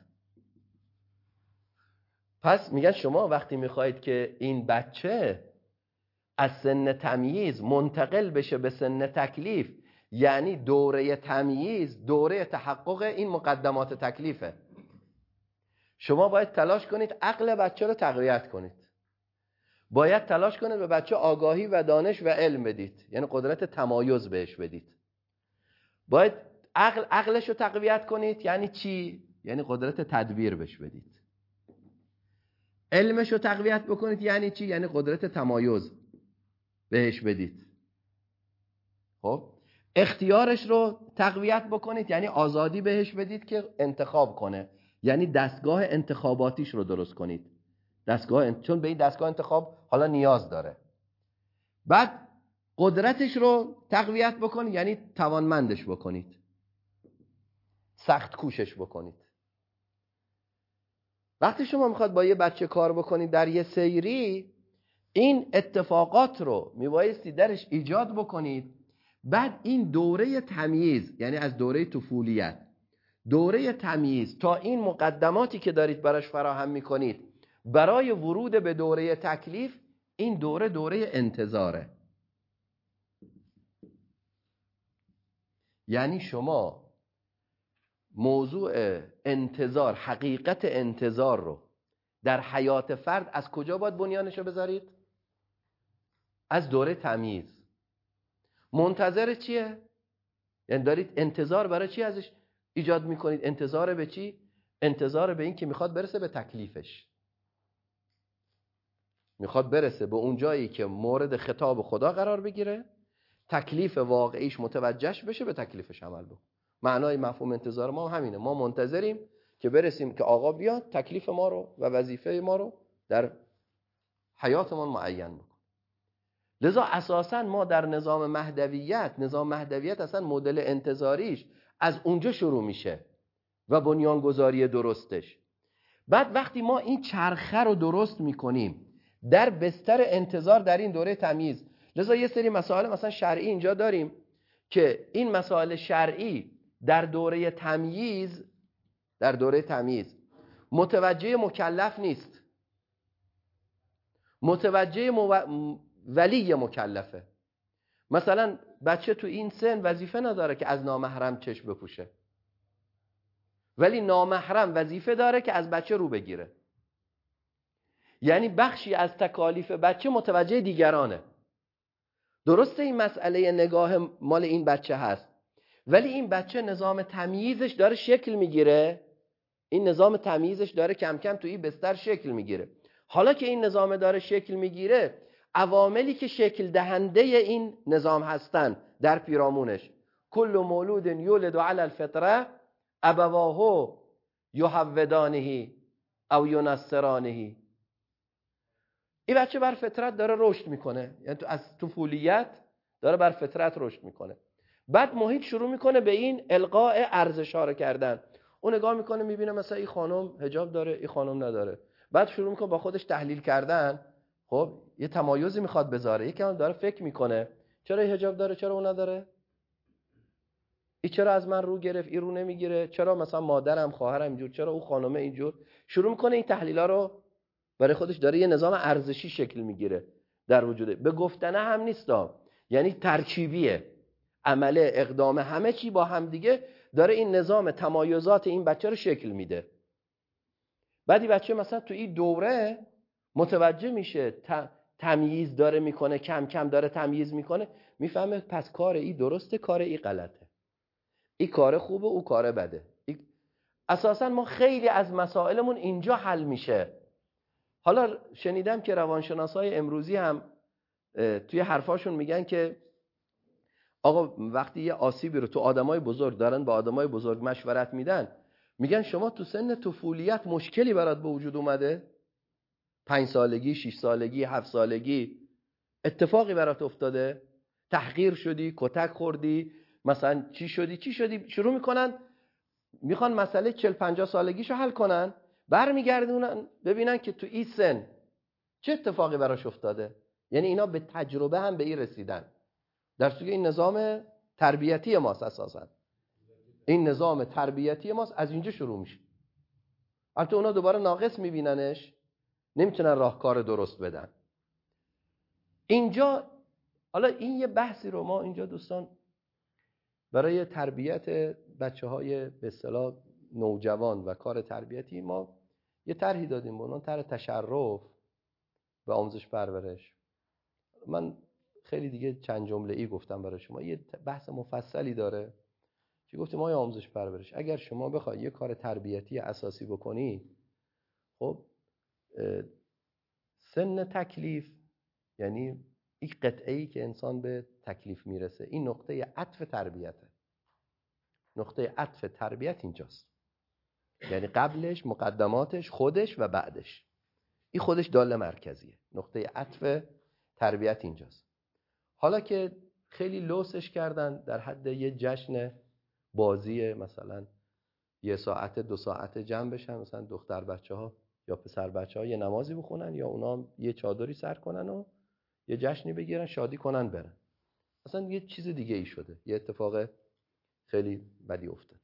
پس میگن شما وقتی میخواید که این بچه از سن تمییز منتقل بشه به سن تکلیف، یعنی دوره تمییز دوره تحقق این مقدمات تکلیفه، شما باید تلاش کنید عقل بچه رو تقویت کنید، باید تلاش کنید به بچه آگاهی و دانش و علم بدید، یعنی قدرت تمایز بهش بدید. باید عقل عقلش رو تقویت کنید، یعنی چی؟ یعنی قدرت تدبیر بهش بدید. علمش رو تقویت بکنید، یعنی چی؟ یعنی قدرت تمایز بهش بدید. خب اختیارش رو تقویت بکنید، یعنی آزادی بهش بدید که انتخاب کنه، یعنی دستگاه انتخاباتیش رو درست کنید. دستگاه، چون به این دستگاه انتخاب حالا نیاز داره. بعد قدرتش رو تقویت بکنید، یعنی توانمندش بکنید، سخت کوشش بکنید. وقتی شما میخواد با یه بچه کار بکنید در یه سیری، این اتفاقات رو میبایستی درش ایجاد بکنید. بعد این دوره تمییز، یعنی از دوره طفولیت، دوره تمییز تا این مقدماتی که دارید براش فراهم میکنید برای ورود به دوره تکلیف، این دوره دوره انتظاره. یعنی شما موضوع انتظار، حقیقت انتظار رو در حیات فرد از کجا باید بنیانش رو بذارید؟ از دوره تمییز. منتظر چیه؟ یعنی دارید انتظار برای چی ازش ایجاد میکنید؟ انتظار به چی؟ انتظار به این که میخواد برسه به تکلیفش، میخواد برسه به اون جایی که مورد خطاب خدا قرار بگیره، تکلیف واقعیش متوجهش بشه، به تکلیفش عمل بکنه. معنای مفهوم انتظار ما همینه، ما منتظریم که برسیم که آقا بیاد تکلیف ما رو و وظیفه ما رو در حیاتمون معین بکنه. لذا اساساً ما در نظام مهدویت، نظام مهدویت اصلا مدل انتظاریش از اونجا شروع میشه و بنیانگذاری درستش. بعد وقتی ما این چرخه رو درست میکنیم در بستر انتظار در این دوره تمییز، لذا یه سری مسائل مثلا شرعی اینجا داریم که این مسائل شرعی در دوره تمییز، در دوره تمییز متوجه مکلف نیست، متوجه مو... ولی مکلفه. مثلا بچه تو این سن وظیفه نداره که از نامحرم چشم بپوشه، ولی نامحرم وظیفه داره که از بچه رو بگیره. یعنی بخشی از تکالیف بچه متوجه دیگرانه. درسته این مسئله نگاه مال این بچه هست، ولی این بچه نظام تمییزش داره شکل میگیره، این نظام تمییزش داره کم کم تو این بستر شکل میگیره. حالا که این نظام داره شکل میگیره، عواملی که شکل دهنده این نظام هستن در پیرامونش، کل مولود یولد علی الفطره ابواه یهودانه او ینصرانه. این بچه بر فطرت داره رشد میکنه، یعنی تو از طفولیت داره بر فطرت رشد میکنه. بعد محیط شروع میکنه به این القاء ارزش‌ها رو کردن. اون نگاه میکنه میبینه مثلا این خانم حجاب داره، این خانم نداره. بعد شروع میکنه با خودش تحلیل کردن. خب یه تمایزی میخواد بذاره، یکم داره فکر میکنه چرا این حجاب داره، چرا اون نداره، این چرا از من رو گرفت، این رو نمیگیره، چرا مثلا مادرم خواهرم اینجور، چرا اون خانمه اینجور. شروع میکنه این تحلیلا رو برای خودش، داره یه نظام ارزشی شکل میگیره در وجوده. به گفتنه هم نیستا، یعنی ترکیبیه، عمله، اقدام، همه چی با هم دیگه داره این نظام تمایزات این بچه رو شکل میده. بعدی بچه مثلا تو این دوره متوجه میشه تمییز داره میکنه، کم کم داره تمییز میکنه، میفهمه پس کار ای درسته، کار ای غلطه، این کار خوبه، او کار بده. اساسا ما خیلی از مسائلمون اینجا حل میشه. حالا شنیدم که روانشناسای امروزی هم توی حرفاشون میگن که آقا وقتی یه آسیبی رو تو آدمای بزرگ دارن با آدمای بزرگ مشورت میدن، میگن شما تو سن طفولیت مشکلی برات به وجود اومده؟ پنج سالگی، شش سالگی، هفت سالگی اتفاقی برات افتاده؟ تحقیر شدی، کتک خوردی، مثلا چی شدی چی شدی؟ شروع میکنن میخوان مسئله چهل پنجاه سالگیشو حل کنن، برمیگردونن ببینن که تو این سن چه اتفاقی براش افتاده. یعنی اینا به تجربه هم به این رسیدن. در سوی این نظام تربیتی ماست، اساسا این نظام تربیتی ماست از اینجا شروع میشه. البته اونا دوباره ناقص میبیننش، نمیتونن راهکار درست بدن. اینجا حالا این یه بحثی رو ما اینجا دوستان برای تربیت بچه های به اصطلاح نوجوان و کار تربیتی ما یه طرحی دادیم به عنوان طرح تشرف و آموزش پرورش. من خیلی دیگه چند جمله ای گفتم برای شما، یه بحث مفصلی داره که گفتیم ما آموزش پرورش اگر شما بخوای یه کار تربیتی اساسی بکنی، خب سن تکلیف، یعنی این قطعه‌ای که انسان به تکلیف میرسه، این نقطه عطف تربیته. نقطه عطف تربیت اینجاست، یعنی قبلش، مقدماتش، خودش و بعدش. این خودش داله مرکزیه. نقطه عطف تربیت اینجاست. حالا که خیلی لوسش کردن در حد یه جشن بازی، مثلا یه ساعت دو ساعت جمع بشن، مثلا دختر بچه ها یا پسر بچه ها یه نمازی بخونن یا اونا یه چادری سر کنن و یه جشنی بگیرن، شادی کنن برن. اصلا یه چیز دیگه ای شده، یه اتفاق خیلی بدی افتاد.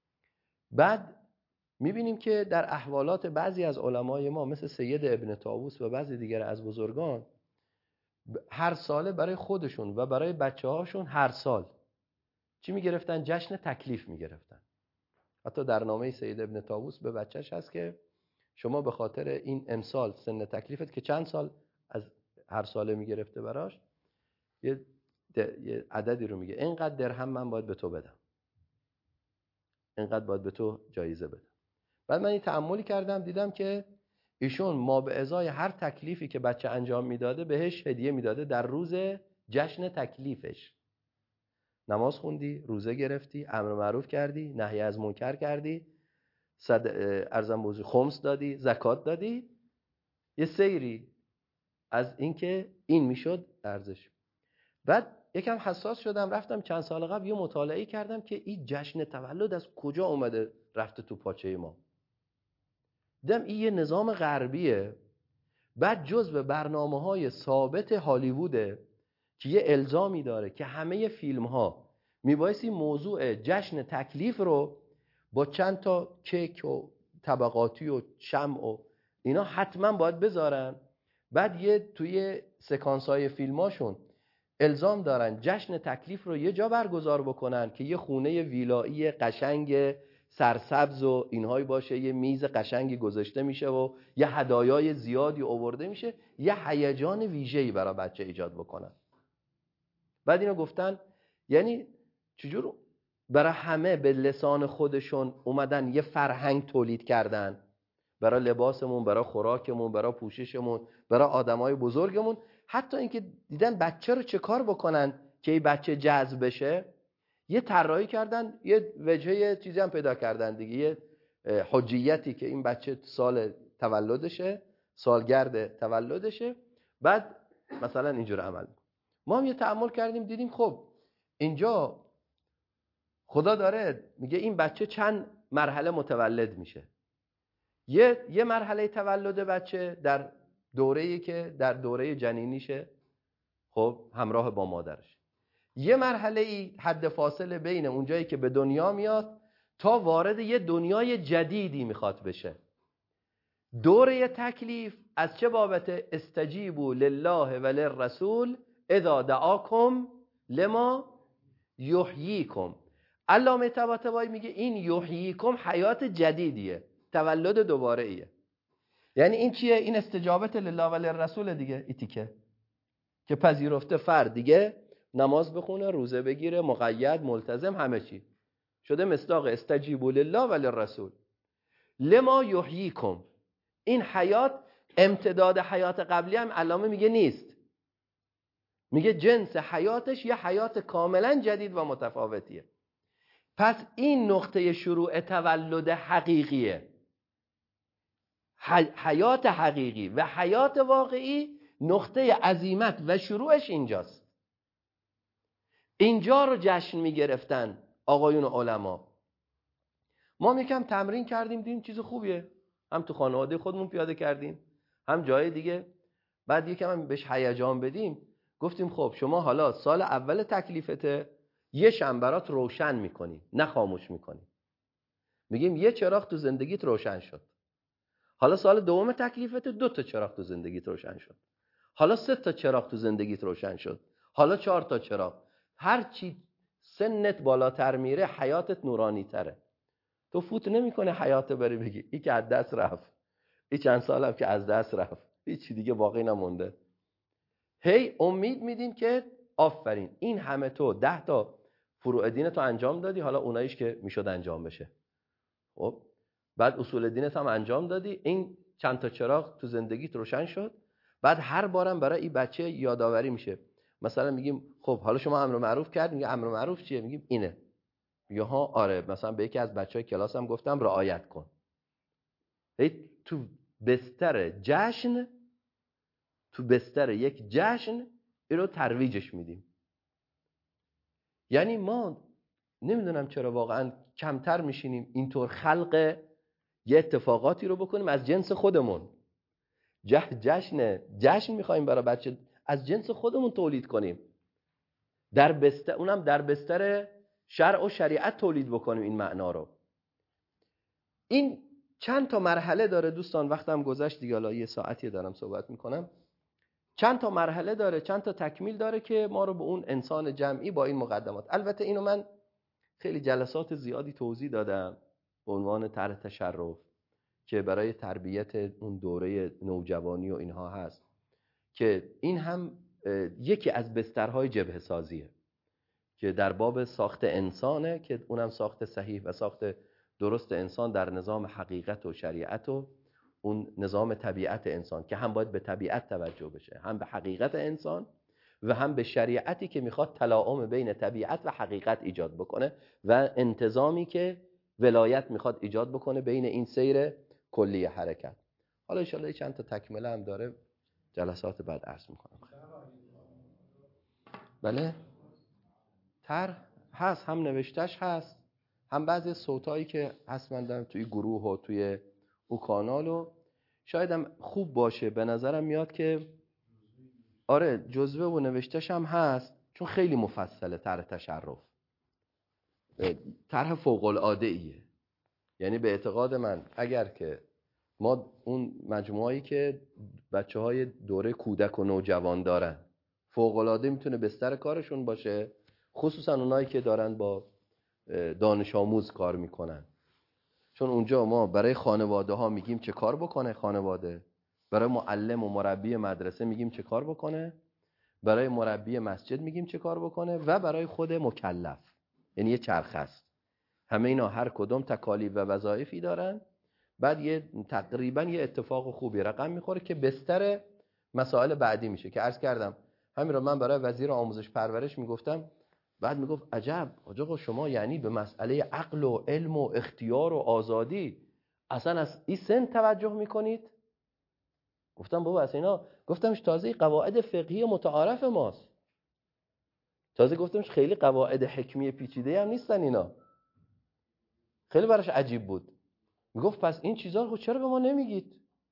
بعد میبینیم که در احوالات بعضی از علمای ما مثل سید ابن طاووس و بعضی دیگر از بزرگان، هر ساله برای خودشون و برای بچه هاشون هر سال چی میگرفتن؟ جشن تکلیف میگرفتن. حتی در نامه سید ابن طاووس به بچهش هست که شما به خاطر این امسال سن تکلیفت که چند سال از هر ساله میگرفته براش، یه, یه عددی رو میگه، اینقدر درهم من باید به تو بدم، اینقدر باید به تو جایزه بدم. بعد من این تأملی کردم، دیدم که ایشون ما به ازای هر تکلیفی که بچه انجام میداده بهش هدیه میداده در روز جشن تکلیفش. نماز خوندی، روزه گرفتی، امر معروف کردی، نهی از منکر کردی، صد ارزم بزرگ خمس دادی، زکات دادی، یه سیری از اینکه این میشد ارزش. بعد یکم حساس شدم، رفتم چند سال قبل یه مطالعه کردم که این جشن تولد از کجا اومده رفته تو پاچه ما. دیدم این یه نظام غربیه. بعد جزو برنامه‌های ثابت هالیووده که یه الزامی داره که همه فیلم‌ها میبایستی موضوع جشن تکلیف رو با چند تا کیک و طبقاتی و شمع و اینا حتما باید بذارن. بعد یه توی سکانس‌های فیلماشون الزام دارن جشن تکلیف رو یه جا برگزار بکنن که یه خونه ویلایی قشنگ سرسبز و اینهایی باشه، یه میز قشنگی گذاشته میشه و یه هدایای زیادی آورده میشه، یه هیجان ویژه‌ای برای بچه ایجاد بکنن. بعد اینو گفتن یعنی چجور برای همه به لسان خودشون اومدن یه فرهنگ تولید کردن، برای لباسمون، برای خوراکمون، برای پوششمون، برای آدمای بزرگمون. حتی اینکه دیدن بچه رو چه کار بکنن که این بچه جذب بشه، یه طراحی کردن، یه وجهه چیزی هم پیدا کردن دیگه، یه حجیتی که این بچه سال تولدشه، سالگرد تولدشه. بعد مثلا اینجور عمل. ما هم یه تأمل کردیم، دیدیم خب اینجا خدا داره میگه این بچه چند مرحله متولد میشه. یه یه مرحله تولد بچه در دوره‌ای که در دوره جنینیشه، خب همراه با مادرش. یه مرحله ای حد فاصله بین اونجایی که به دنیا میاد تا وارد یه دنیای جدیدی میخواد بشه. دوره تکلیف از چه بابت؟ استجیبوا لله و للرسول اذا دعاکم لما یحییکم. علامه طباطبایی میگه این یحییکم حیات جدیدیه، تولد دوباره ایه. یعنی این چیه؟ این استجابت لله و للرسول دیگه. ایتیکه که پذیرفته فرد دیگه نماز بخونه، روزه بگیره، مقید، ملتزم، همه چی شده مصداق استجیبوا لله و للرسول لما یحییکم. این حیات امتداد حیات قبلی هم علامه میگه نیست. میگه جنس حیاتش یه حیات کاملا جدید و متفاوتیه. پس این نقطه شروع تولد حقیقیه. حیات حقیقی و حیات واقعی نقطه عظیمت و شروعش اینجاست. اینجا رو جشن میگرفتن آقایون علما. ما یکم تمرین کردیم، دیدیم چیز خوبیه، هم تو خانواده خودمون پیاده کردیم هم جای دیگه. بعد یکم هم بهش هیجان بدیم، گفتیم خب شما حالا سال اول تکلیفته یه شب برات روشن میکنیم، نه خاموش میکنیم. میگیم یه چراغ تو زندگیت روشن شد. حالا سال دوم تکلیفته دو تا چراغ تو زندگیت روشن شد. حالا سه تا چراغ تو زندگیت روشن شد. حالا چهار تا چراغ. هر چی سنت بالاتر میره حیاتت نورانی تره. تو فوت نمیکنه حیات بری بگی این که از دست رفت، این چند سالم که از دست رفت، هیچ دیگه باقی نمونده. هی امید میدیم که آفرین این همه تو ده تا فروع دین تو انجام دادی، حالا اوناییش که میشد انجام بشه. خب بعد اصول دینت هم انجام دادی، این چند تا چراغ تو زندگیت روشن شد. بعد هر بارم برای این بچه یادآوری میشه. مثلا میگیم خب حالا شما امر معروف کردید، میگه امر معروف چیه؟ میگیم اینه. میگه ها آره، مثلا به یکی از بچهای کلاسم گفتم رعایت کن. هی تو بستر جشن، تو بستر یک جشن این رو ترویجش میدیم. یعنی ما نمیدونم چرا واقعا کمتر میشینیم اینطور خلق یه اتفاقاتی رو بکنیم از جنس خودمون. جشن جشن میخوایم برای بچه از جنس خودمون تولید کنیم، در بستر، اونم در بستر شرع و شریعت تولید بکنیم این معنا رو. این چند تا مرحله داره دوستان، وقتم گذشت دیگه، حالا یه ساعتی دارم صحبت میکنم. چند تا مرحله داره، چند تا تکمیل داره که ما رو به اون انسان جمعی با این مقدمات. البته اینو من خیلی جلسات زیادی توضیح دادم به عنوان طرح تشرف که برای تربیت اون دوره نوجوانی و اینها هست، که این هم یکی از بسترهای جبهه سازیه که در باب ساخت انسانه، که اونم ساخت صحیح و ساخت درست انسان در نظام حقیقت و شریعت و اون نظام طبیعت انسان، که هم باید به طبیعت توجه بشه، هم به حقیقت انسان و هم به شریعتی که میخواد تلاعم بین طبیعت و حقیقت ایجاد بکنه و انتظامی که ولایت میخواد ایجاد بکنه بین این سیر کلی حرکت. حالا انشاءالله چند تا تکمله هم داره، جلسات بعد عرض میکنم. بله طرح هست، هم نوشتش هست، هم بعضی صوتایی که هست من دارم توی گروه و توی او کانالو. شاید هم خوب باشه، به نظرم میاد که آره جزوه و نوشتش هم هست، چون خیلی مفصله. طرح تشرف طرح فوق العاده ایه. یعنی به اعتقاد من اگر که ما اون مجموعه‌ای که بچه‌های دوره کودک و نوجوان دارن فوق العاده میتونه بستر کارشون باشه، خصوصا اونایی که دارن با دانش آموز کار میکنن، چون اونجا ما برای خانواده ها میگیم چه کار بکنه خانواده، برای معلم و مربی مدرسه میگیم چه کار بکنه، برای مربی مسجد میگیم چه کار بکنه و برای خود مکلف. یعنی یه چرخه است، همه اینا هر کدوم تکالیف و وظایفی دارن. بعد یه تقریبا یه اتفاق خوبی رقم میخوره که بستر مسائل بعدی میشه، که عرض کردم همین رو من برای وزیر آموزش پرورش میگفتم. بعد میگفت عجب آقا شما یعنی به مسئله عقل و علم و اختیار و آزادی اصلا از این سن توجه میکنید؟ گفتم بابا از اینا، گفتمش تازه قواعد فقهی متعارف ماست، تازه گفتمش خیلی قواعد حکمی پیچیده هم نیستن اینا. خیلی براش عجیب بود. میگفت پس این چیزا رو چرا به ما نمیگید؟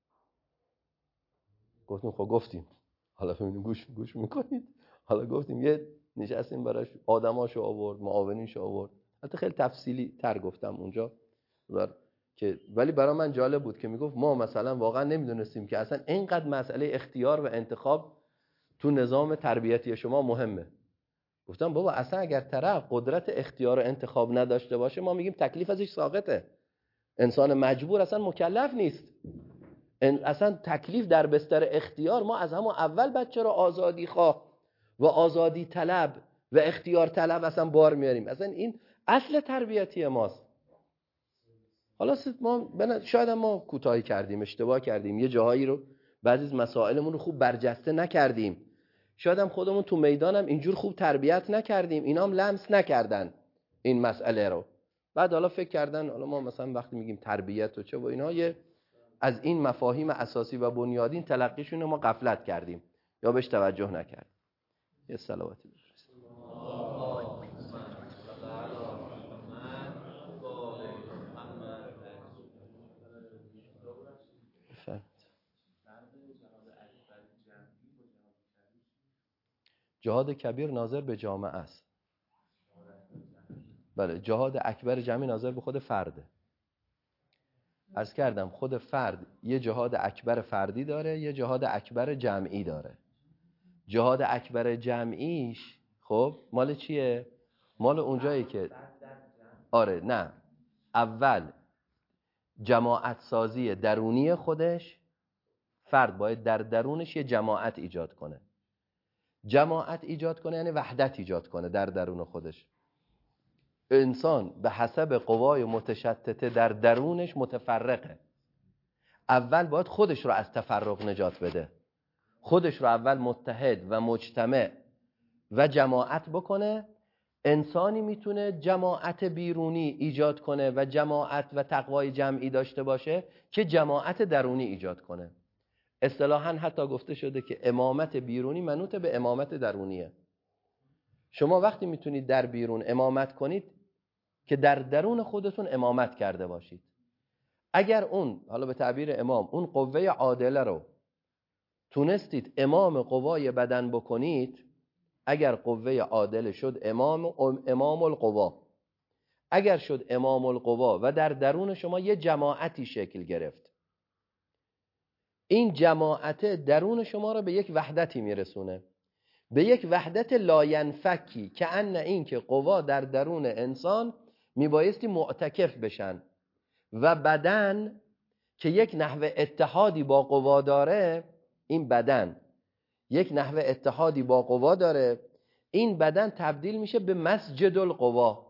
گفتیم خب گفتیم، حالا ببینیم گوش گوش میکنید. حالا گفتیم یه نشستیم براش، آدماشو آورد، معاونینشو آورد، البته خیلی تفصیلی تر گفتم اونجا که، ولی برای من جالب بود که میگفت ما مثلا واقعا نمیدونستیم که اصلا اینقدر مسئله اختیار و انتخاب تو نظام تربیتی شما مهمه. گفتم بابا اصلا اگر طرف قدرت اختیار و انتخاب نداشته باشه ما میگیم تکلیف ازش ساقطه. انسان مجبور اصلا مکلف نیست. اصلا تکلیف در بستر اختیار، ما از همون اول بچه رو آزادی خواه و آزادی طلب و اختیار طلب اصلا بار میاریم. اصلا این اصل تربیتی ماست. حالا ما شاید ما کوتاهی کردیم، اشتباه کردیم، یه جاهایی رو بعضی از مسائلمون رو خوب برجسته نکردیم شاید هم خودمون تو میدانم اینجور خوب تربیت نکردیم، اینا هم لمس نکردن این مسئله رو. بعد حالا فکر کردن حالا ما مثلا وقتی میگیم تربیت و چه و اینا، یه از این مفاهیم اساسی و بنیادین تلقیشون رو ما غفلت کردیم یا بهش توجه نکردیم. یه صلواتی بفرست. جهاد کبیر ناظر به جامعه است. بله، جهاد اکبر جمعی ناظر به خود فرده. عرض کردم خود فرد یه جهاد اکبر فردی داره، یه جهاد اکبر جمعی داره. جهاد اکبر جمعیش خب مال چیه؟ مال اونجایی که آره نه اول جماعت سازی درونی خودش، فرد باید در درونش یه جماعت ایجاد کنه. جماعت ایجاد کنه یعنی وحدت ایجاد کنه در درون خودش. انسان به حسب قوای متشتته در درونش متفرقه. اول باید خودش رو از تفرق نجات بده، خودش رو اول متحد و مجتمع و جماعت بکنه. انسانی میتونه جماعت بیرونی ایجاد کنه و جماعت و تقوای جمعی داشته باشه که جماعت درونی ایجاد کنه. اصطلاحاً حتی گفته شده که امامت بیرونی منوط به امامت درونیه. شما وقتی میتونید در بیرون امامت کنید که در درون خودتون امامت کرده باشید. اگر اون حالا به تعبیر امام اون قوه عادله رو تونستید امام قوای بدن بکنید، اگر قوه عادله شد امام امام القوا، اگر شد امام القوا و در درون شما یه جماعتی شکل گرفت، این جماعت درون شما رو به یک وحدتی میرسونه، به یک وحدت لاینفکی، که ان این که قوا در درون انسان میبایستی معتکف بشن و بدن که یک نحوه اتحادی با قوا داره، این بدن یک نحوه اتحادی با قوا داره، این بدن تبدیل میشه به مسجد القوا.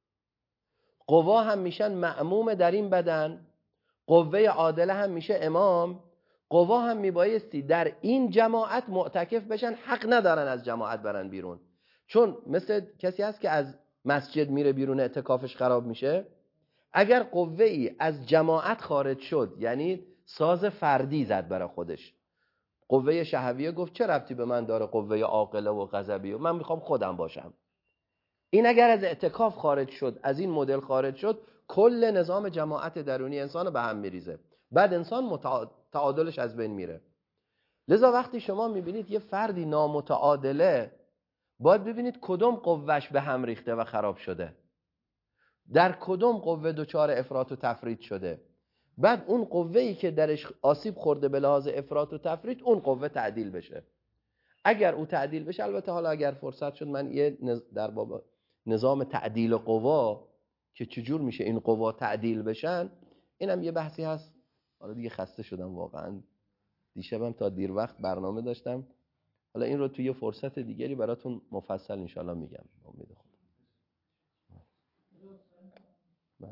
قوا هم میشن مأموم در این بدن، قوه عادله هم میشه امام. قوا هم میبایستی در این جماعت معتکف بشن، حق ندارن از جماعت برن بیرون. چون مثل کسی هست که از مسجد میره بیرون اعتکافش خراب میشه. اگر قوه ای از جماعت خارج شد، یعنی ساز فردی زد برای خودش، قوه شهویه گفت چه ربطی به من داره قوه عاقله و غضبیه، من میخوام خودم باشم. این اگر از اعتکاف خارج شد، از این مدل خارج شد، کل نظام جماعت درونی انسان به هم میریزه. بعد انسان تعادلش از بین میره. لذا وقتی شما میبینید یه فردی نامتعادله، باید ببینید کدوم قوهش به هم ریخته و خراب شده، در کدوم قوه دچار افراط و تفرید شده. بعد اون قوه‌ای که درش آسیب خورده به لحاظ افراط و تفرید، اون قوه تعدیل بشه. اگر او تعدیل بشه، البته حالا اگر فرصت شد من یه در باب نظام تعدیل قوا که چجور میشه این قوا تعدیل بشن، اینم یه بحثی هست. حالا دیگه خسته شدم واقعا، دیشبم تا دیر وقت برنامه داشتم. حالا این رو توی یه فرصت دیگری براتون مفصل انشالله میگم. امید خدا. بله.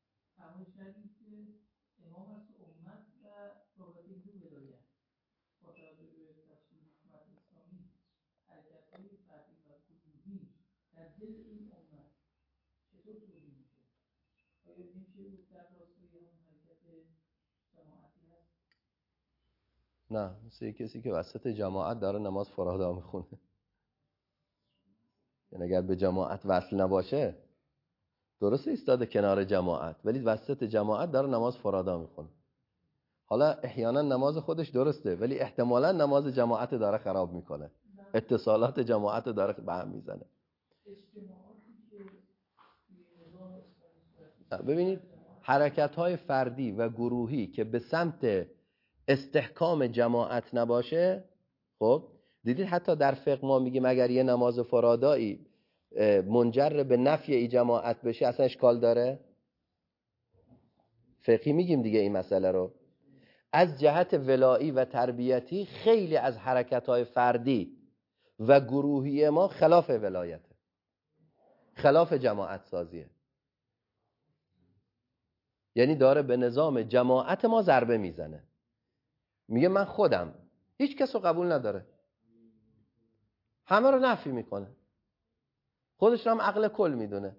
نه، مثل کسی که وسط جماعت داره نماز فرادا میخونه. یعنی اگر به جماعت وصل نباشه، درسته ایستاده کنار جماعت، ولی وسط جماعت داره نماز فرادا میخونه. حالا احیانا نماز خودش درسته، ولی احتمالا نماز جماعت داره خراب میکنه، اتصالات جماعت داره به هم میزنه. ببینید حرکت‌های فردی و گروهی که به سمت استحکام جماعت نباشه، خب دیدید حتی در فقه ما میگیم اگر یه نماز فرادایی منجر به نفی ای جماعت بشه اصلا اشکال داره. فقهی میگیم دیگه این مسئله رو. از جهت ولایی و تربیتی خیلی از حرکت‌های فردی و گروهی ما خلاف ولایته، خلاف جماعت سازیه. یعنی داره به نظام جماعت ما ضربه میزنه، میگه من خودم، هیچ کس رو قبول نداره. همه رو نفی میکنه، خودش هم عقل کل میدونه.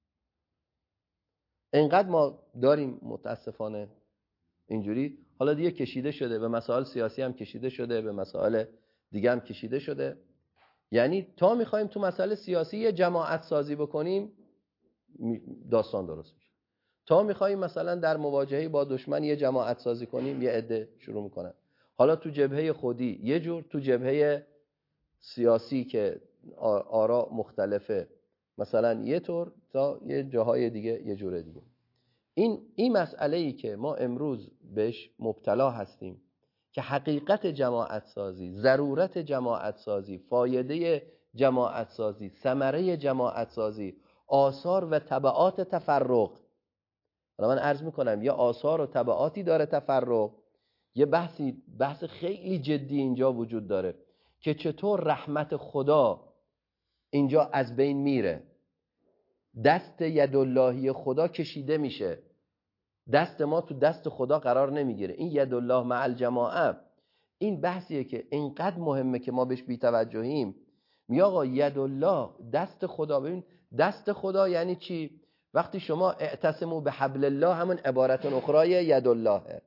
اینقدر ما داریم متاسفانه اینجوری. حالا دیگه کشیده شده به مسائل سیاسی، هم کشیده شده به مسائل دیگه هم کشیده شده. یعنی تا میخوایم تو مسائل سیاسی یه جماعت سازی بکنیم داستان درست میشه، تا میخوایم مثلا در مواجهه با دشمن یه جماعت سازی کنیم یه عده شروع میکنن. حالا تو جبهه خودی یه جور، تو جبهه سیاسی که آراء مختلفه مثلا یه طور، تا یه جاهای دیگه یه جور دیگه. این این مسئله‌ای که ما امروز بهش مبتلا هستیم که حقیقت جماعت سازی، ضرورت جماعت سازی، فایده جماعت سازی، ثمره جماعت سازی، آثار و تبعات تفرق. حالا من عرض میکنم یه آثار و تبعاتی داره تفرق. یه بحثی بحث خیلی جدی اینجا وجود داره که چطور رحمت خدا اینجا از بین میره، دست یداللهی خدا کشیده میشه، دست ما تو دست خدا قرار نمیگیره. این یدالله مع الجماعه، این بحثیه که اینقدر مهمه که ما بهش بی‌توجهیم. میگه آقا یدالله، دست خدا. ببین دست خدا یعنی چی؟ وقتی شما اعتصموا بحبل الله، همون عبارت اخرای یدالله.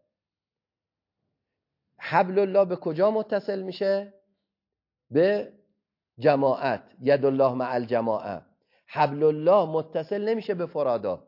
حبل الله به کجا متصل میشه؟ به جماعت. یدالله مع الجماعه. حبل الله متصل نمیشه به فرادا.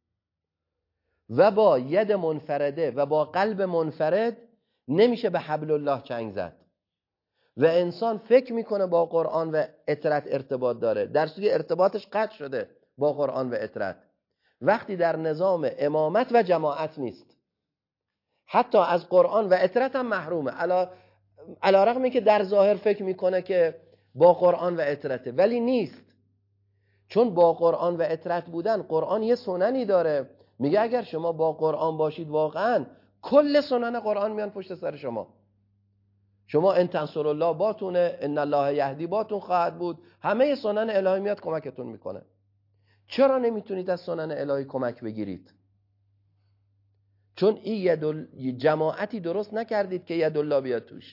و با ید منفرده و با قلب منفرد نمیشه به حبل الله چنگ زد. و انسان فکر میکنه با قرآن و اطرت ارتباط داره، در صورتی ارتباطش قطع شده با قرآن و اطرت. وقتی در نظام امامت و جماعت نیست، حتی از قرآن و اطرت هم محرومه، علی رغمی که در ظاهر فکر میکنه که با قرآن و اطرته، ولی نیست. چون با قرآن و اطرت بودن، قرآن یه سننی داره، میگه اگر شما با قرآن باشید واقعا کل سنن قرآن میان پشت سر شما. شما ان تنصر الله باتونه، ان الله یهدی باتون خواهد بود، همه سنن الهی میاد کمکتون میکنه. چرا نمیتونید از سنن الهی کمک بگیرید؟ چون این ید جماعتی درست نکردید که ید الله بیاد توش.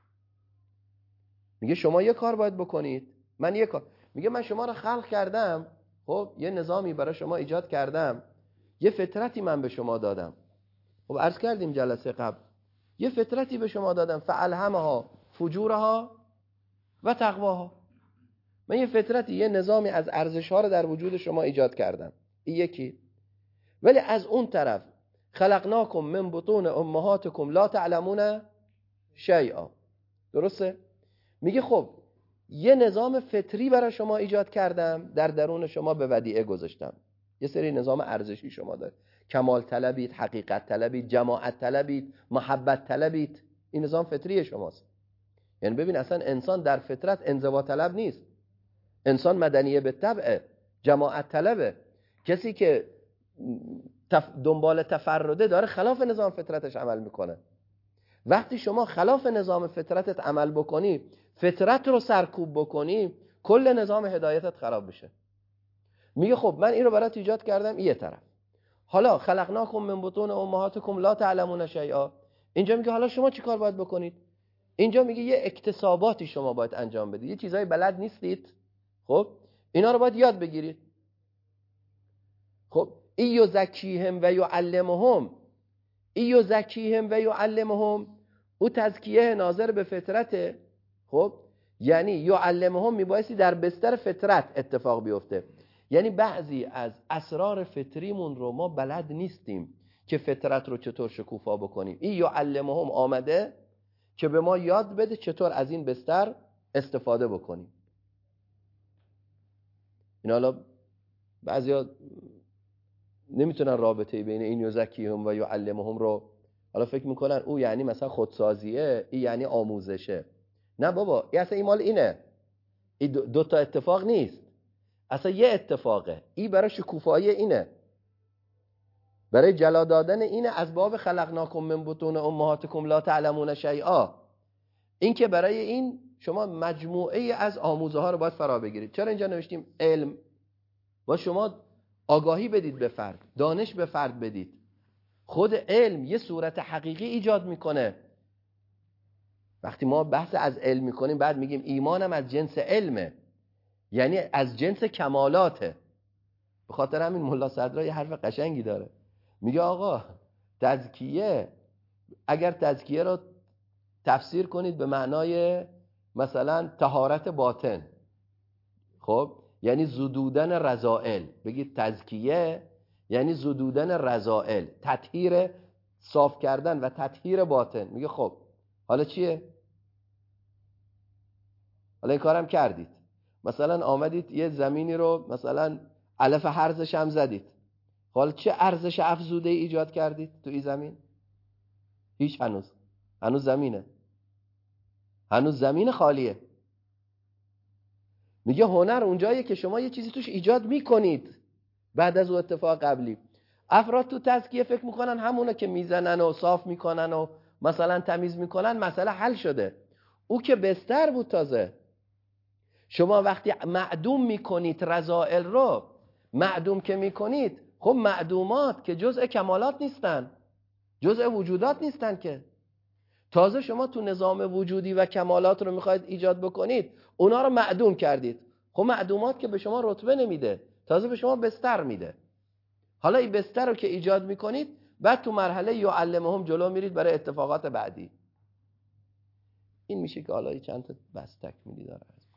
میگه شما یه کار باید بکنید، من یه کار. میگه من شما رو خلق کردم، خب یه نظامی برای شما ایجاد کردم، یه فطرتی من به شما دادم. خب عرض کردیم جلسه قبل، یه فطرتی به شما دادم، فالهمها فجورها و تقواها. من یه فطرتی، یه نظامی از ارزش‌ها رو در وجود شما ایجاد کردم، این یکی. ولی از اون طرف خلقناکم من بطون امهاتکم لا تعلمون شیئا. درسته؟ میگه خب یه نظام فطری برای شما ایجاد کردم، در درون شما به ودیعه گذاشتم. یه سری نظام ارزشی شما داره، کمال طلبید، حقیقت طلبید، جماعت طلبید، محبت طلبید. این نظام فطری شماست. یعنی ببین اصلا انسان در فطرت انزوا طلب نیست، انسان مدنیه به طبع، جماعت طلبه. کسی که تف... دنبال تفرده داره خلاف نظام فطرتش عمل میکنه. وقتی شما خلاف نظام فطرتت عمل بکنی، فطرت رو سرکوب بکنی، کل نظام هدایتت خراب بشه. میگه خب من این رو برات ایجاد کردم، این یه طرف. حالا خلقناکم من بطون امهاتکم لا تعلمون شیئا. اینجا میگه حالا شما چی کار باید بکنید؟ اینجا میگه یه اکتساباتی شما باید انجام بدید، یه چیزایی بلد نیستید، خب اینا رو باید یاد بگیرید. خب ایو زکیهم و یعلمهم، ایو زکیهم و یعلمهم، او تزکیه ناظر به فطرته. خب یعنی یعلمهم میبایستی در بستر فطرت اتفاق بیفته. یعنی بعضی از اسرار فطریمون رو ما بلد نیستیم که فطرت رو چطور شکوفا بکنیم. این یعلمهم آمده که به ما یاد بده چطور از این بستر استفاده بکنیم. این حالا بعضیا نمیتونن رابطه بین این یزکیهم و یعلمهم رو، حالا فکر میکنن او یعنی مثلا خودسازیه، این یعنی آموزشه. نه بابا، این اصلا این مال اینه، این دو, دو تا اتفاق نیست، اصلا یه اتفاقه. این برای شکوفایی اینه، برای جلا دادن اینه، از باب خلقناکم من بطون امهاتکم لا تعلمون شیئا. این که برای این شما مجموعه از آموزه ها رو باید فرا بگیرید. چرا اینجا نوشتیم علم؟ با شما آگاهی بدید به فرد، دانش به فرد بدید. خود علم یه صورت حقیقی ایجاد میکنه. وقتی ما بحث از علم میکنیم بعد میگیم ایمانم از جنس علمه، یعنی از جنس کمالاته. به خاطر همین ملا صدرا یه حرف قشنگی داره، میگه آقا تزکیه، اگر تزکیه رو تفسیر کنید به معنای مثلا طهارت باطن، خب یعنی زدودن رذائل، بگید تزکیه یعنی زدودن رذائل، تطهیر، صاف کردن و تطهیر باطن. میگه خب حالا چیه؟ حالا این کارم کردید، مثلا آمدید یه زمینی رو مثلا علف هرزش هم زدید، حالا چه ارزش افزوده ای ایجاد کردید تو این زمین؟ هیچ. هنوز هنوز زمینه، هنوز زمین خالیه. میگه هنر اونجاییه که شما یه چیزی توش ایجاد میکنید بعد از اون اتفاق قبلی. افراد تو تزکیه فکر میکنن همونه که میزنن و صاف میکنن و مثلا تمیز میکنن مسئله حل شده. او که بستر بود. تازه شما وقتی معدوم میکنید رذائل رو، معدوم که میکنید، خب معدومات که جزء کمالات نیستن، جزء وجودات نیستن که، تازه شما تو نظام وجودی و کمالات رو میخواید ایجاد بکنید، اونا رو معدوم کردید. خب معدومات که به شما رتبه نمیده، تازه به شما بستر میده. حالا این بستر رو که ایجاد میکنید، بعد تو مرحله یعلمهم جلو میرید برای اتفاقات بعدی. این میشه که حالا چند تا بس تکمیلی داره.